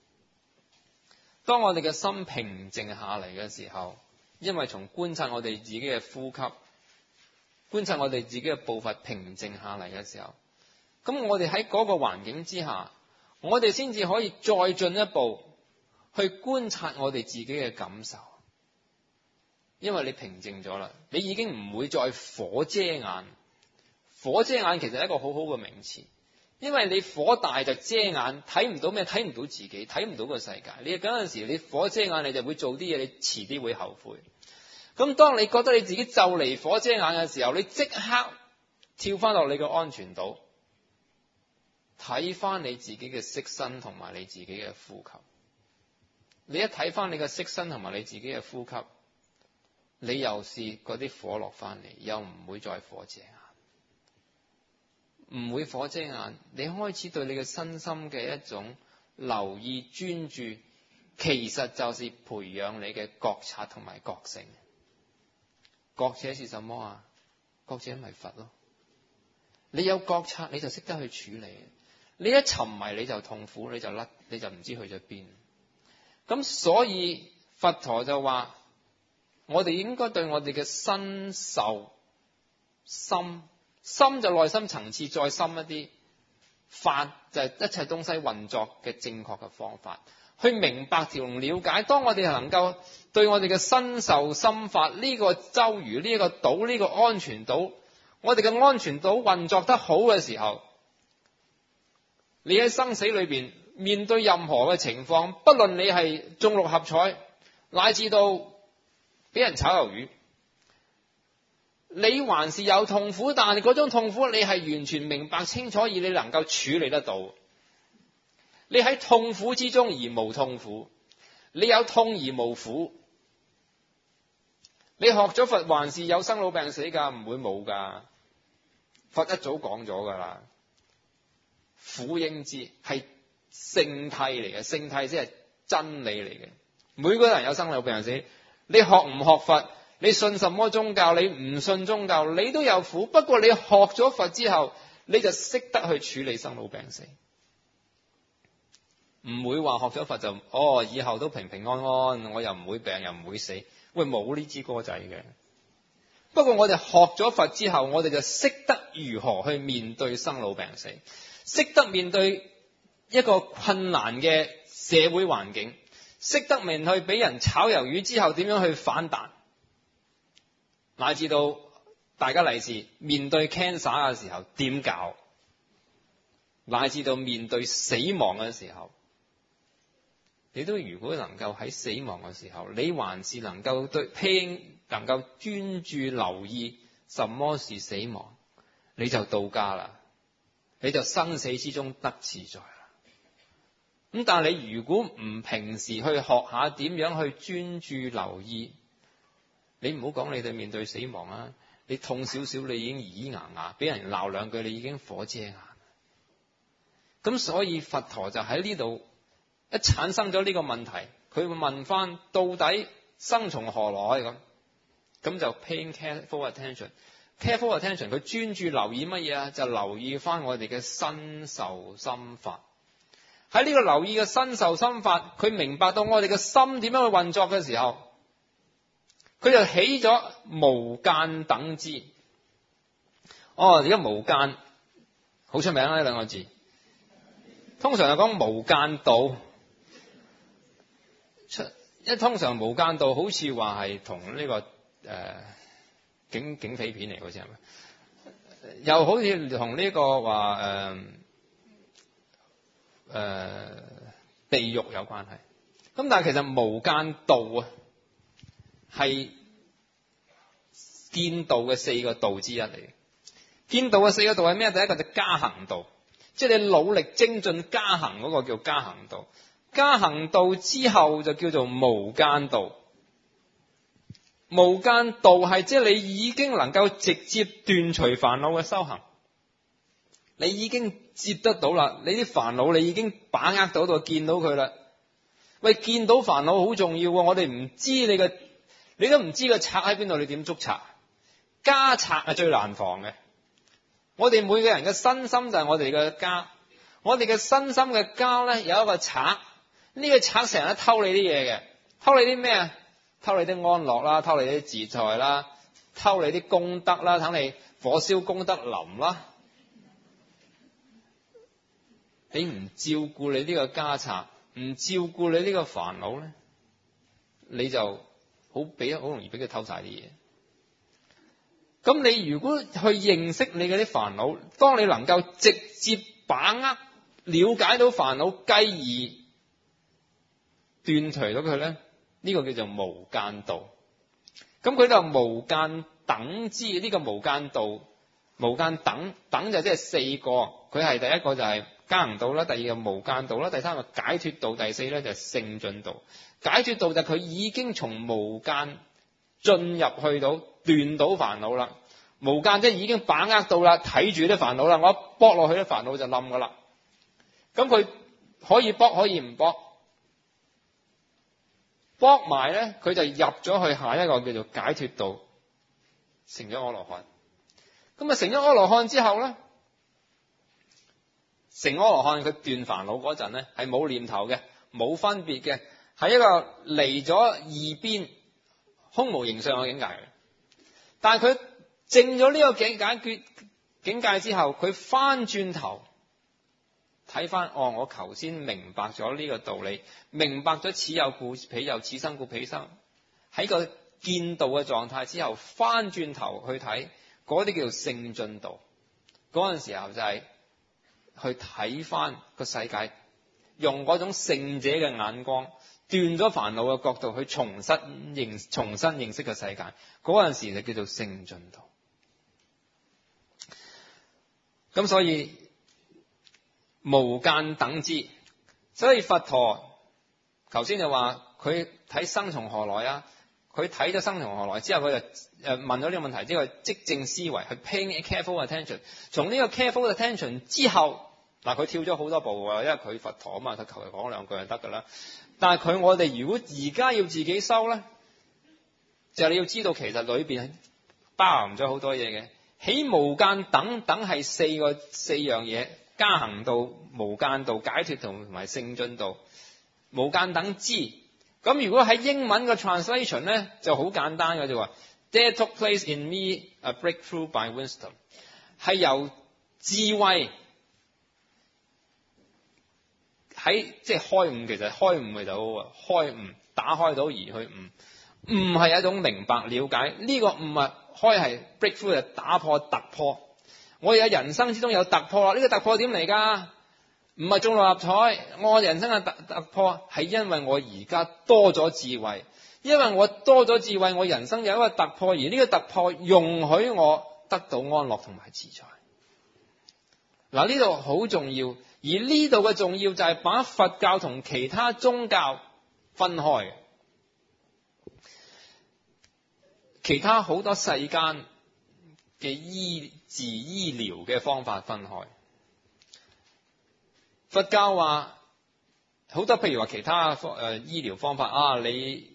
當我哋嘅心平靜下嚟嘅時候，因為從觀察我哋自己嘅呼吸，觀察我哋自己嘅步伐平靜下嚟嘅時候，咁我哋喺嗰個環境之下，我哋先至可以再進一步去觀察我哋自己嘅感受。因為你平靜咗啦，你已經唔會再火遮眼。火遮眼其實係一個好好嘅名詞，因為你火大就遮眼，睇唔到咩，睇唔到自己，睇唔到個世界。你嗰陣時你火遮眼，你就會做啲嘢，你遲啲會後悔。咁當你覺得你自己就嚟火遮眼嘅時候，你即刻跳翻落你個安全島，睇翻你自己嘅色身同埋你自己嘅呼吸。你一睇翻你嘅色身同埋你自己嘅呼吸，你又試嗰啲火落翻嚟，又唔會再火遮眼。唔會火遮眼，你開始對你嘅身心嘅一種留意專注，其實就是培養你嘅覺察同埋覺性。覺者是什麼啊？覺者咪佛咯。你有覺察，你就識得去處理。你一沉迷你就痛苦，你就唔知去咗邊。咁所以佛陀就話，我哋應該對我哋嘅身受心就內心層次再深一啲，法就係一切東西運作嘅正確嘅方法，去明白同了解。當我哋能夠對我哋嘅身受心法呢個周瑜呢個島呢個安全島，我哋嘅安全島運作得好嘅時候，你喺生死裏邊面對任何嘅情況，不論你係中六合彩，乃至到俾人炒魷魚，你還是有痛苦，但係嗰種痛苦你係完全明白清楚，而你能夠處理得到。你喺痛苦之中而無痛苦，你有痛而無苦。你學咗佛還是有生老病死噶，唔會冇噶。佛一早講咗噶啦。 苦應知係聖諦嚟嘅，聖諦即係真理嚟嘅。每個人有生老病死，你學唔學佛，你信什麼宗教，你唔信宗教，你都有苦。不過你學咗佛之後，你就識得去處理生老病死，唔會話學咗佛就以後都平平安安，我又唔會病又唔會死。喂，冇呢支歌仔嘅。不過我哋學咗佛之後，我哋就識得如何去面對生老病死，識得面對一個困難嘅社會環境，識得面對俾人炒魷魚之後點樣去反彈，乃至到大家利是面對 cancer 嘅時候點搞，乃至到面對死亡嘅時候，你都如果能夠喺死亡嘅時候，你還是能夠能夠專注留意什麼是死亡，你就到家啦，你就生死之中得自在啦。咁但係你如果唔平時去學下點樣去專注留意，你唔好講你哋面對死亡啊，你痛少少你已經耳牙牙，俾人鬧兩句你已經火遮眼。咁所以佛陀就喺呢度一產生咗呢個問題，佢會問翻到底生從何來，咁就 paying careful attention。careful attention 佢專注留意乜嘢啊？就留意翻我哋嘅身受心法。喺呢個留意嘅身受心法，佢明白到我哋嘅心點樣去運作嘅時候，佢就起咗無間等知。而家無間好出名啦，呢兩個字，通常係講無間道。通常無間道好似話係同呢個警匪片嚟，好似係咪？又好似同呢個話地獄有關係。咁但係其實無間道啊係見道嘅4個道之一嚟嘅。見道嘅4個道係咩？第一個就加行道，即係你努力精進加行嗰個叫加行道。加行道之後就叫做無間道。無間道係即係你已經能夠直接斷除煩惱嘅修行，你已經接得到啦，你啲煩惱你已經把握到見到佢啦。喂，見到煩惱好重要喎，我哋唔知你都唔知個賊喺邊度，你點捉賊？家賊係最難防嘅。我哋每個人嘅身心就係我哋嘅家，我哋嘅身心嘅家咧有一個賊，呢個賊成日都偷你啲嘢嘅，偷你啲咩啊？偷你啲安樂啦，偷你啲自在啦，偷你啲功德啦，等你火燒功德林啦。你唔照顧你呢個家賊，唔照顧你呢個煩惱咧，你就好容易俾佢偷晒啲嘢。咁你如果去認識你嗰啲煩惱，當你能夠直接把握、了解到煩惱，繼而斷除咗佢咧，呢個叫做無間道。咁佢就無間等知，呢個無間道，無間等就即係4個，佢係第一個就係加行道啦，第二個無間道啦，第三個解脫道，第4咧就係勝進道。解脫道就佢已經從無間進入去到斷到煩惱啦，無間即係已經把握到啦，睇住啲煩惱啦，我一剝落去啲煩惱就冧噶啦。咁佢可以剝可以唔剝，剝埋咧佢就入咗去下一個叫做解脫道，成咗阿羅漢。咁啊成咗阿羅漢之後咧，成阿羅漢佢斷煩惱嗰陣咧係冇念頭嘅，冇分別嘅，係一個離咗二邊空無形相嘅境界嘅。但係佢證咗呢個境界之後，佢翻轉頭睇翻，我頭先明白咗呢個道理，明白咗此有故彼有，此生故彼生。喺個見道嘅狀態之後，翻轉頭去睇嗰啲叫做勝進道。嗰陣時候就係去睇翻個世界，用嗰種聖者嘅眼光，斷咗煩惱嘅角度去重新認識個世界。嗰陣時就叫做勝進道。咁所以無間等知，所以佛陀頭先就話佢睇生從何來啊？佢睇咗生從何來之後，佢就問咗呢個問題之後，即正思維去 paying careful attention。從呢個 careful attention 之後， 嗱，佢跳咗好多步喎，因為佢佛陀啊嘛，佢求其講兩句就得㗎啦。但係我哋如果而家要自己修咧，就係你要知道其實裏邊包含咗好多嘢嘅。起無間等係四樣嘢：加行道、無間道、解脫道同埋聖進道。無間等知，咁如果喺英文嘅 translation 咧就好簡單嘅，就話 There took place in me a breakthrough by wisdom， 係由智慧喺即係開悟，其實開悟咪就好開悟，打開到而去悟，悟係一種明白了解，呢個悟啊開係 breakthrough 係打破突破。我哋喺人生之中有突破啦，呢個突破點嚟㗎？唔係中六合彩，我人生嘅突破係因為我而家多咗智慧，因為我多咗智慧，我人生有一個突破，而呢個突破容許我得到安樂同埋自在。嗱，呢度好重要，而呢度嘅重要就係把佛教同其他宗教分開，其他好多世間嘅醫治醫療嘅方法分開。佛教話好多，譬如話其他醫療方法啊，你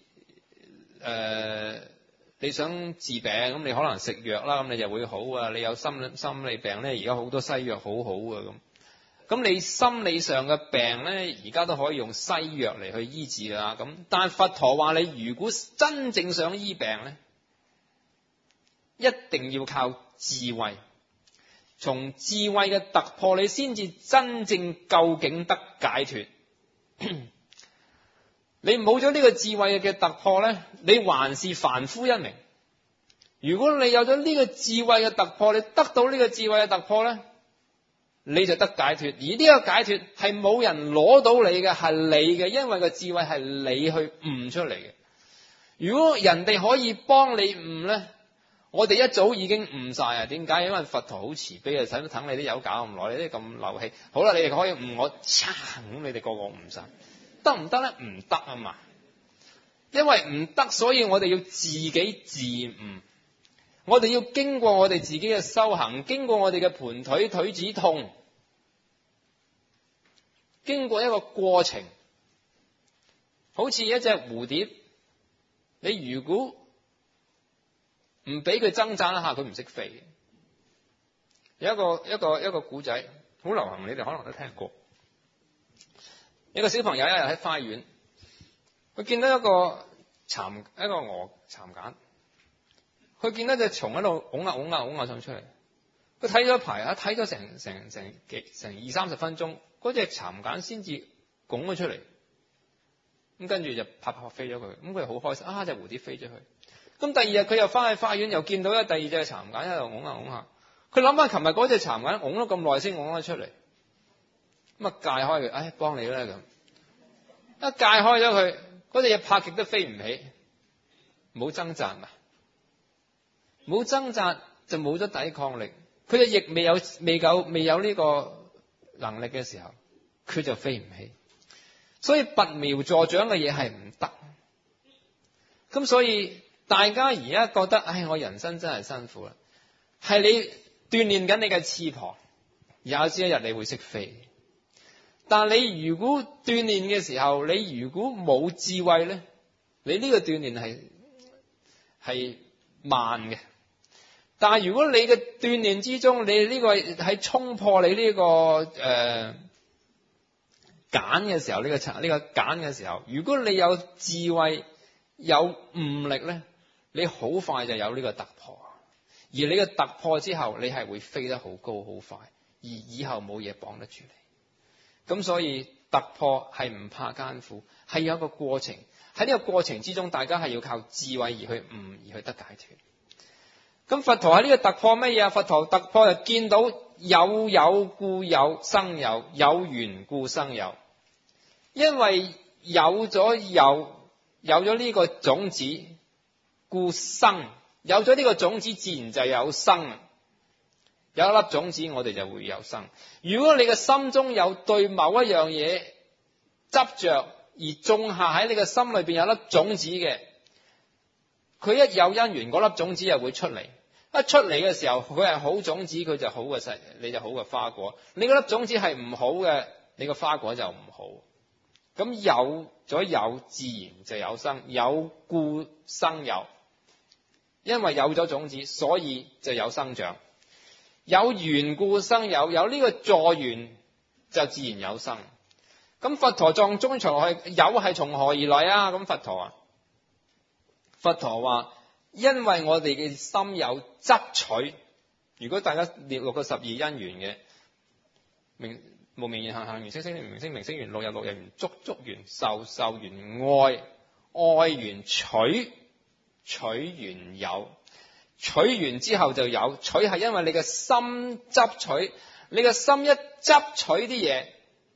想治病咁，你可能食藥啦，咁你就會好啊。你有心理病咧，而家好多西藥好好啊咁。咁你心理上嘅病咧，而家都可以用西藥嚟去醫治啦。咁但係佛陀話你如果真正想醫病咧，一定要靠智慧。從智慧嘅突破，你先至真正究竟得解脫。你冇咗呢個智慧嘅突破咧，你還是凡夫一名。如果你有咗呢個智慧嘅突破，你得到呢個智慧嘅突破咧，你就得解脫。而呢個解脫係冇人攞到你嘅，係你嘅，因為個智慧係你去悟出嚟嘅。如果人哋可以幫你悟咧，我哋一早已經悟晒啊！點解？因為佛陀好慈悲啊，使乜等你啲友搞咁耐，你啲咁流氣。好啦，你哋可以悟我，咁你哋個個悟晒，得唔得咧？唔得啊嘛！因為唔得，所以我哋要自己自悟。我哋要經過我哋自己嘅修行，經過我哋嘅盤腿趾痛，經過一個過程，好似一隻蝴蝶，你如果唔俾佢掙扎一下，佢唔識飛。有一個古仔好流行，你哋可能都聽過。有個小朋友一日喺花園，佢見到一個鵝蠶繭，佢見到隻蟲喺度拱下上出嚟。佢睇咗一排，睇咗成20-30分鐘，嗰隻蠶繭先至拱咗出嚟。咁跟住就啪飛咗佢，咁佢好開心啊！隻蝴蝶飛咗去。咁第二日佢又翻去花園，又見到第二隻蠶繭喺度拱下。佢諗翻琴日嗰隻蠶繭拱咗咁耐先拱咗出嚟，咁啊戒開佢，幫你啦咁。一戒開咗佢，嗰隻嘢拍極都飛唔起，冇掙扎嘛，冇掙扎就冇咗抵抗力。佢隻翼未有呢個能力嘅時候，佢就飛唔起。所以拔苗助長嘅嘢係唔得。咁所以大家而家覺得，我人生真係辛苦啦，係你鍛煉緊你嘅翅膀，有朝一日你會識飛。但你如果鍛煉嘅時候，你如果冇智慧咧，你呢個鍛煉係慢嘅。但係如果你嘅鍛煉之中，你呢個係衝破你呢個繭嘅時候，呢個繭嘅時候，如果你有智慧有悟力咧，你好快就有呢個突破。而你嘅突破之後，你係會飛得好高好快，而以後冇嘢綁得住你。咁所以突破係唔怕艱苦，係有一個過程。喺呢個過程之中，大家係要靠智慧而去悟，而去得解脫。咁佛陀喺呢個突破乜嘢啊？佛陀突破就見到有故有生有，有緣故生有。因為有咗呢個種子，故生。有咗呢個種子，自然就有生。有一粒種子，我哋就會有生。如果你嘅心中有對某一樣嘢執着，而種下喺你嘅心裏邊有粒種子嘅，佢一有因緣，嗰粒種子又會出嚟。 一出嚟嘅時候，佢係好種子，佢就好嘅實，你就好嘅花果。你嗰粒種子係唔好嘅，你個花果就唔好。咁有咗有，自然就有生，有故生有。因為有咗種子，所以就有生長。有緣故生有，有呢個助緣就自然有生。咁佛陀藏中長落去，有係從何而來啊？咁佛陀話，因為我哋嘅心有執取。如果大家列落個12因緣嘅無明緣、行行緣、識識緣、名色名色緣、六入六入緣、觸觸緣、受受緣、愛緣、取緣有。取完之後就有，取係因為你嘅心執取，你嘅心一執取啲嘢，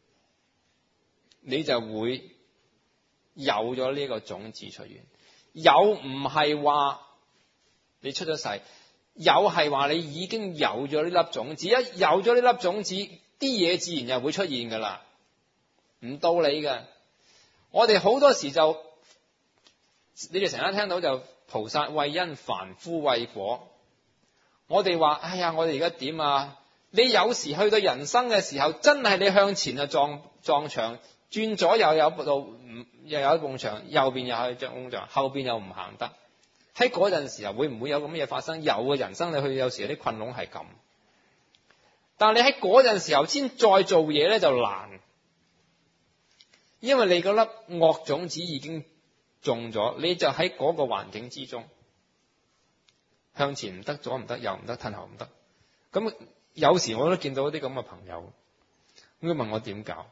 你就會有咗呢個種子出現。有唔係話你出咗世，有係話你已經有咗呢粒種子。一有咗呢粒種子，啲嘢自然就會出現噶啦，唔道理嘅。我哋好多時就，你哋成日聽到就菩薩為因，凡夫為果。我哋話，哎呀，我哋而家點啊？你有時去到人生嘅時候，真係你向前就撞牆，轉左又有路，又有一埲牆，右邊又係一埲牆，後邊又唔行得。喺嗰陣時候，會唔會有咁嘅嘢發生？有嘅，人生你去有時有啲困籠係咁。但係你喺嗰陣時候先再做嘢咧就難，因為你嗰粒惡種子已經種咗，你就喺嗰個環境之中，向前唔得，左唔得，右唔得，褪後唔得。咁有時我都見到啲咁嘅朋友，咁佢問我點搞，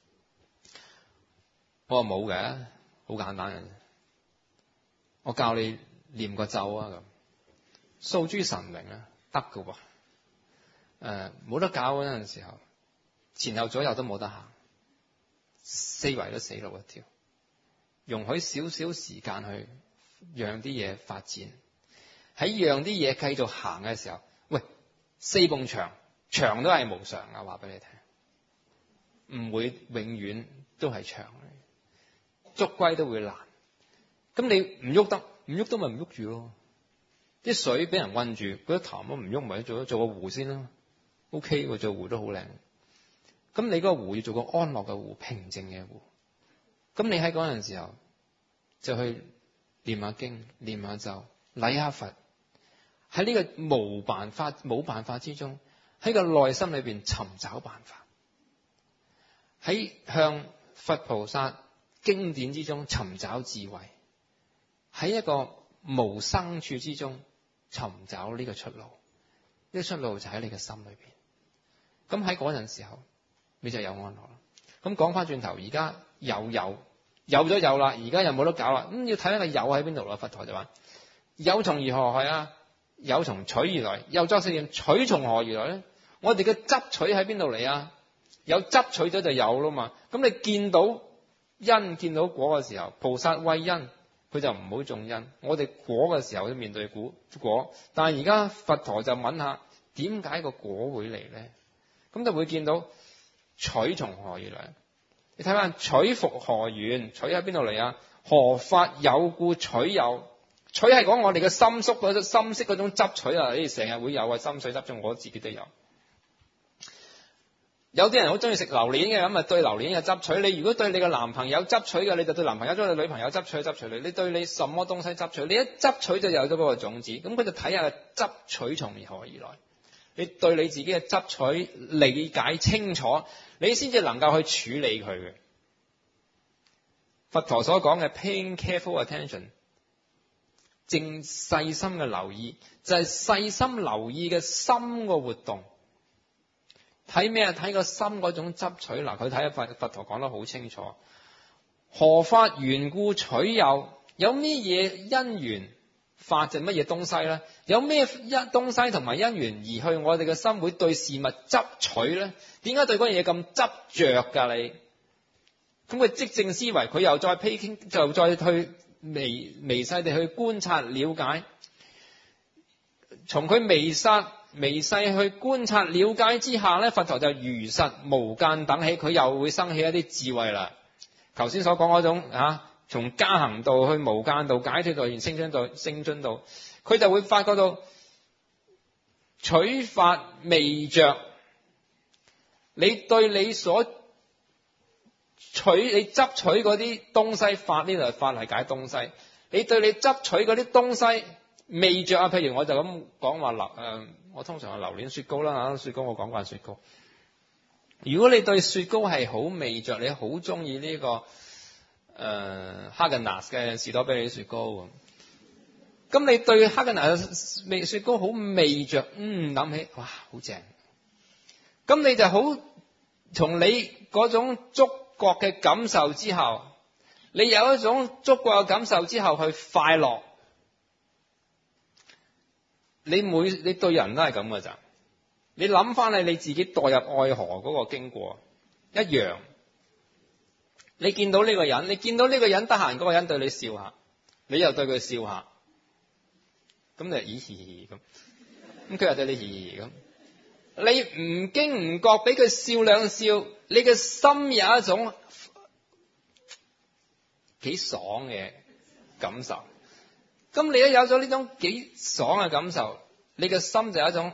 我話冇嘅，好簡單嘅啫。我教你念個咒啊，咁訴諸神明啊，得㗎喎。冇得搞嗰陣時候，前後左右都冇得行，四圍都死路一條。容許少少時間去讓啲嘢發展，喺讓啲嘢繼續行嘅時候，喂，四埲牆，牆都係無常啊！話俾你聽，唔會永遠都係牆嚟，捉龜都會爛。咁你唔喐得，唔喐都咪唔喐住咯。啲水俾人困住，嗰啲潭都唔喐，咪做個湖先啦。OK， 做湖都好靚。咁你嗰個湖要做個安樂嘅湖，平靜嘅湖。咁你喺嗰陣時候就去念下經、念下咒、禮下佛，喺呢個冇辦法之中，喺個內心裏邊尋找辦法，喺向佛菩薩經典之中尋找智慧，喺一個無生處之中尋找呢個出路。呢個出路就喺你嘅心裏邊。咁喺嗰陣時候，你就有安樂啦。咁講翻轉頭，而家有咗有啦，而家又冇得搞啦。咁要睇下個有喺邊度啦。佛陀就話：有從而何來啊？有從取而來。又作是念：取從何而來咧？我哋嘅執取喺邊度嚟啊？有執取咗就有啦嘛。咁你見到因見到果嘅時候，菩薩為因，佢就唔好種因。我哋果嘅時候都面對果，但係而家佛陀就問下點解個果會嚟咧？咁就會見到取從何而來。你睇下取復何緣？取喺邊度嚟啊？何法有故取有？取係講我哋嘅心識嗰種執取啊！你成日會有啊，心水執咗，我自己都有。有啲人好中意食榴蓮嘅，咁啊對榴蓮嘅執取。你如果對你嘅男朋友執取嘅，你就對男朋友；對你女朋友執取你。你對你什麼東西執取？你一執取就有咗嗰個種子。咁佢就睇下執取從何而來。你對你自己嘅執取理解清楚，你先至能夠去處理佢嘅。佛陀所講嘅 paying careful attention， 正細心嘅留意，就係細心留意嘅心個活動。睇咩啊？睇個心嗰種執取。嗱，佢睇佛陀講得好清楚。何法緣故取有？有咩嘢因緣法就乜嘢東西咧？有咩東西同埋因緣而去我哋嘅心會對事物執取咧？點解對嗰樣嘢咁執着噶你？咁佢即正思維，佢又再就再去微細地去觀察了解，從佢微細去觀察了解之下咧，佛陀就如實無間等起，佢又會生起一啲智慧啦。頭先所講嗰種從加行道去無間道、解脫道、升進道，佢就會發覺到取法未着，你對你所你執取嗰啲東西，法呢度法係解東西，你對你執取嗰啲東西未着啊，譬如我就咁講話我通常係榴蓮雪糕啦，雪糕我講慣雪糕。如果你對雪糕係好未着，你好中意呢個哈根達斯嘅士多啤梨雪糕，咁你對哈根達斯雪糕好未着，諗起哇好正，咁你就好從你嗰種觸覺嘅感受之後，你有一種觸覺嘅感受之後去快樂，你對人都係咁嘅咋。你諗翻你自己墮入愛河嗰個經過一樣，你見到呢個人，得閒嗰個人對你笑下，你又對佢笑下，咁你咦嘻嘻咁，咁佢又對你嘻嘻咁，你唔經唔覺俾佢笑兩笑，你嘅心有一種幾爽嘅感受，咁你一有咗呢種幾爽嘅感受，你嘅心就有一種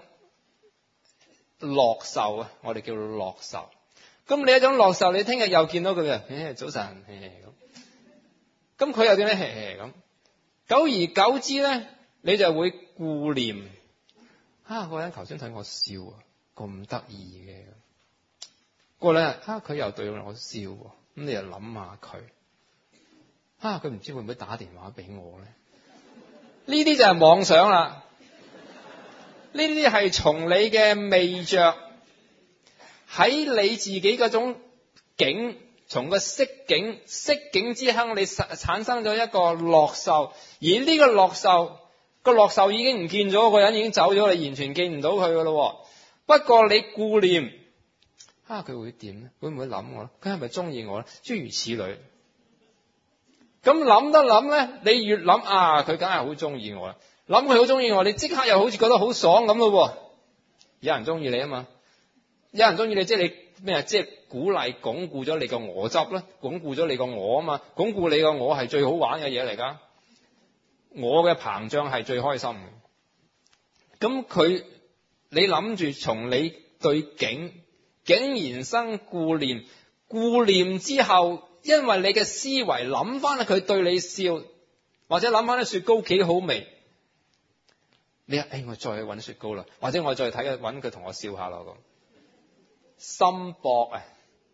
樂受啊，我哋叫樂受。咁你一種樂受，你聽日又見到佢嘅，早晨，咁佢又點咧？咁，久而久之咧，你就會顧念嗰個人頭先睇我笑啊，咁得意嘅。過兩日佢又對我笑，咁你又諗下佢，佢唔知會唔會打電話俾我咧？呢啲就係妄想啦。呢啲係從你嘅未着喺你自己嗰種境，從個色境之刻，你產生咗一個樂受，而呢個樂受已經唔見咗，個人已經走咗，你完全見唔到佢噶咯。不過你顧念，佢會點咧？會唔會諗我咧？佢係咪中意我咧？諸如此類。咁諗得諗咧，你越諗佢梗係好中意我啦。諗佢好中意我，你即刻又好似覺得好爽咁咯。有人中意你啊嘛，有人中意你，即係你咩啊？即係鼓勵鞏固咗你個我執啦，鞏固咗你個我啊嘛，鞏固你個我係最好玩嘅嘢嚟噶。我嘅膨脹係最開心嘅。咁你諗住從你對境竟然生顧念，顧念之後，因為你嘅思維諗翻佢對你笑，或者諗翻啲雪糕幾好味。你我再去搵雪糕啦，或者我再睇搵佢同我笑下咯咁，心搏啊，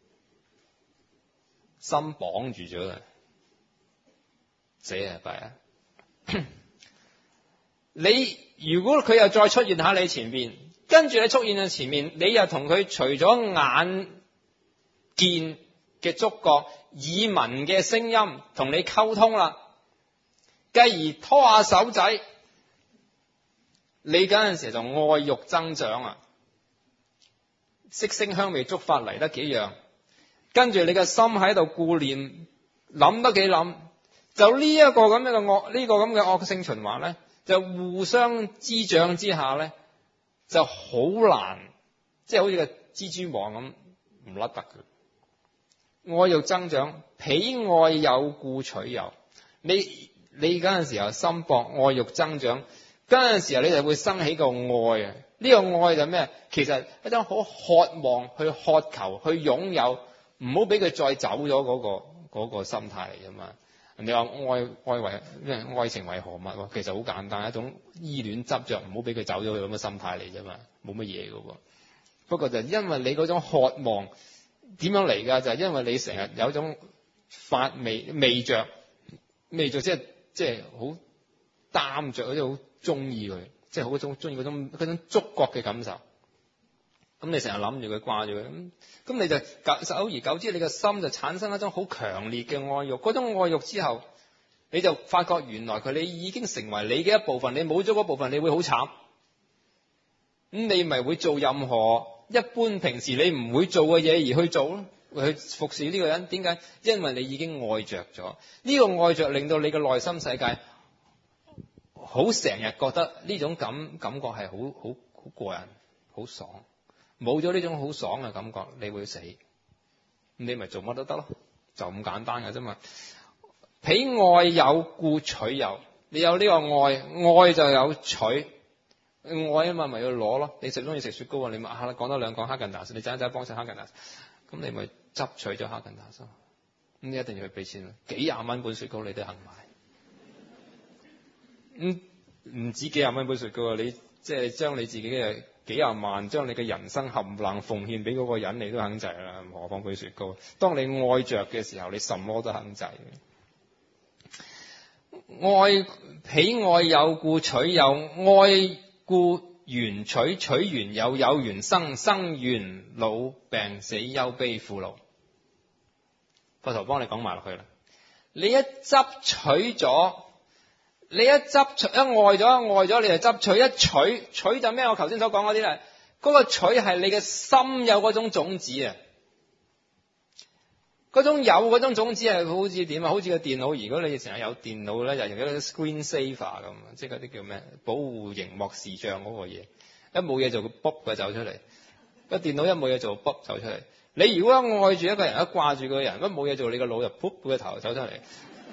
心綁住咗啦，死啊弊啊！你如果佢又再出現喺你前面，跟住你出現喺前面，你又同佢除咗眼見嘅觸覺、耳聞嘅聲音同你溝通啦，繼而拖下手仔。你嗰陣時就愛欲增長啊，色聲香味觸法嚟得幾樣，跟住你嘅心喺度顧念，諗得幾諗，就呢一個咁樣嘅惡，呢個咁嘅惡性循環咧，就互相滋長之下咧，就好難，即係好似個蜘蛛網咁唔甩得嘅。愛欲增長，彼愛有故取有，你嗰陣時候心搏愛欲增長。嗰陣時候你就會生起個愛啊！呢個愛就咩？其實一種好渴望去渴求去擁有，唔好俾佢再走咗嗰個心態嚟啫嘛。人哋話愛情為何物？其實好簡單，一種依戀執着，唔好俾佢走咗咁嘅心態嚟啫嘛，冇乜嘢噶。不過就因為你嗰種渴望點樣嚟㗎？就係因為你成日有一種發未着，即係好擔着嗰啲好。中意佢，即係好中意嗰種觸覺嘅感受。咁你成日諗住佢，掛住佢，咁你就久而久之，你個心就產生一種好強烈嘅愛欲。嗰種愛欲之後，你就發覺原來你已經成為你嘅一部分。你冇咗嗰部分，你會好慘。咁你咪會做任何一般平時你唔會做嘅嘢而去做咯，去服侍呢個人。點解？因為你已經愛着咗。呢個愛着令到你嘅內心世界。好成日覺得呢種感覺係好過癮，好爽。冇咗呢種好爽嘅感覺，你會死。你咪做乜都得咯，就咁簡單嘅啫嘛。彼愛有故取有，你有呢個愛，愛就有取。 愛啊嘛，咪要攞咯。你中意食雪糕啊，你咪講多兩個哈根達斯，你陣間幫襯哈根達斯，咁你咪執取咗哈根達斯。咁你一定要去俾錢，幾廿蚊本雪糕你都肯買。唔止幾廿蚊杯雪糕啊！你即係將你自己嘅幾廿萬，將你嘅人生冚唪唥奉獻俾嗰個人，你都肯制啦。何況杯雪糕？當你愛着嘅時候，你什麼都肯制。愛喜愛有故取有，愛故緣取，取緣有，有緣生，生緣老病死憂悲苦惱。佛陀幫你講埋落去啦。你一執取咗。你一執取一愛咗，你就執取一取就咩？我頭先所講嗰啲啦，嗰個取係你嘅心有嗰種種子啊，嗰種有嗰種種子係好似點啊？好似個電腦，如果你成日有電腦咧，就用嗰啲 screen saver 咁，即係嗰啲叫咩？保護熒幕視像嗰個嘢，一冇嘢做，卜佢走出嚟；個電腦一冇嘢做，卜走出嚟。你如果愛住一個人，一掛住嗰個人，一冇嘢做，你個腦就卜佢個頭走出嚟。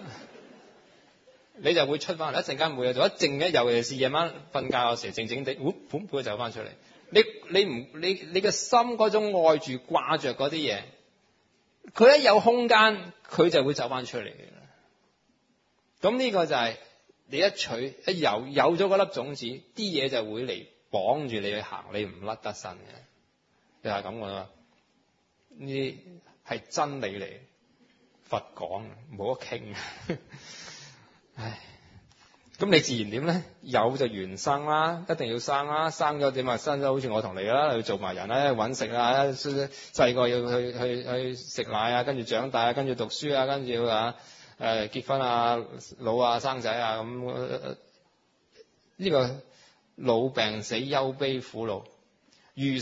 你就會出翻嚟，一陣間冇嘢做，一靜嘅，尤其是夜晚瞓覺嘅時候，靜靜地，噗佢走翻出嚟。你嘅心嗰種愛住掛着嗰啲嘢，佢一有空間，佢就會走翻出嚟嘅。咁呢個就係你一取一有咗嗰粒種子，啲嘢就會嚟綁住你去行，你唔甩得身嘅。就係咁嘅啦，呢啲係真理嚟，佛講冇得傾。唉，咁你自然點咧？有就緣生啦，一定要生啦，生咗點啊？生咗好似我同你啦，要做埋人啦，揾食啊，細個要去食奶啊，跟住長大啊，跟住讀書啊，跟住要結婚啊，老啊，生仔啊，咁呢個老病死憂悲苦惱，如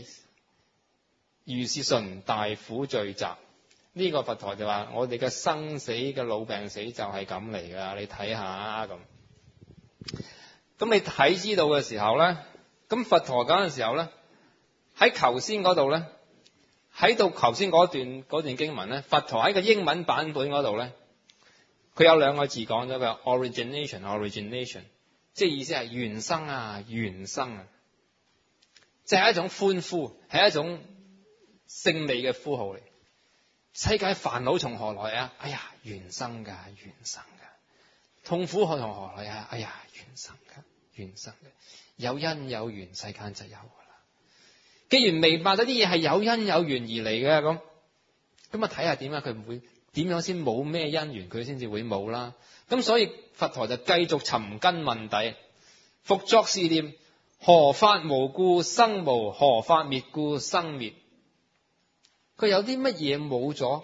是純大苦聚集。呢個佛陀就話：我哋嘅生死嘅老病死就係咁嚟㗎，你睇下咁。咁你睇知道嘅時候咧，咁佛陀嗰陣時候咧，喺頭先嗰度咧，喺到頭先嗰段經文咧，佛陀喺個英文版本嗰度咧，佢有兩個字講咗嘅 origination， 即係意思係原生啊，原生啊，即係一種歡呼，係一種勝利嘅呼號嚟。世界煩惱從何來啊？哎呀，緣生噶，緣生噶。痛苦從何來啊？哎呀，緣生噶，緣生嘅。有因有緣，世間就有噶啦。既然明白咗啲嘢係有因有緣而嚟嘅，咁啊睇下點啊？佢唔會點樣先冇咩因緣，佢先至會冇啦。咁所以佛陀就繼續尋根問底，復作是念：何法無故生無？何法滅故生滅？佢有啲乜嘢冇咗，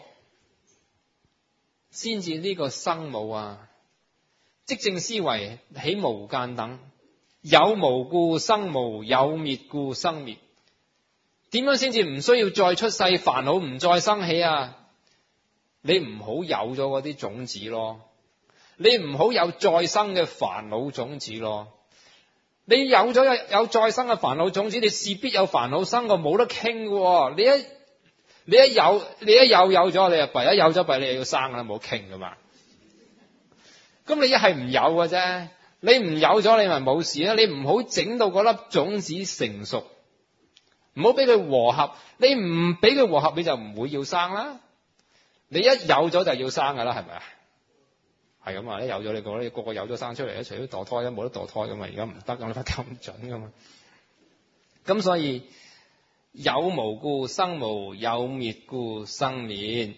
先至呢個生冇啊？即正思維起無間等，有無故生無，有滅故生滅。點樣先至唔需要再出世，煩惱唔再生起啊？你唔好有咗嗰啲種子咯，你唔好有再生嘅煩惱種子咯。你有咗有再生嘅煩惱種子，你勢必有煩惱生過，冇得傾嘅。你一有咗，你就弊；一有咗弊，你又要生啦，冇傾噶嘛。咁你一係唔有嘅啫，你唔有咗，你咪冇事啦。你唔好整到嗰粒種子成熟，唔好俾佢和合。你唔俾佢和合，你就唔會要生啦。你一有咗就要生噶啦，係咪啊？係咁啊！一有咗你個個有咗生出嚟，除咗墮胎，冇得墮胎噶嘛。而家唔得咁，你咁準噶嘛。咁所以。有無故生無，有滅故生滅。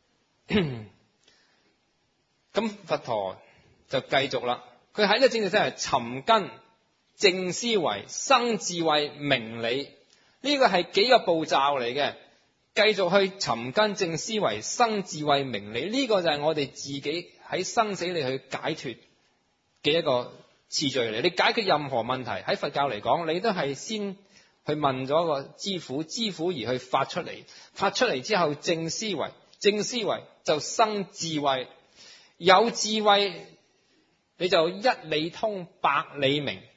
咁佛陀就繼續啦，佢喺呢個正正係尋根、正思維、生智慧、明理，呢個係幾個步驟嚟嘅。繼續去尋根、正思維、生智慧、明理，呢個就係我哋自己喺生死裏去解脫嘅一個次序嚟。你解決任何問題喺佛教嚟講，你都係先去問咗個知苦，知苦而去發出嚟，發出嚟之後正思維，正思維就生智慧，有智慧你就一理通百理明，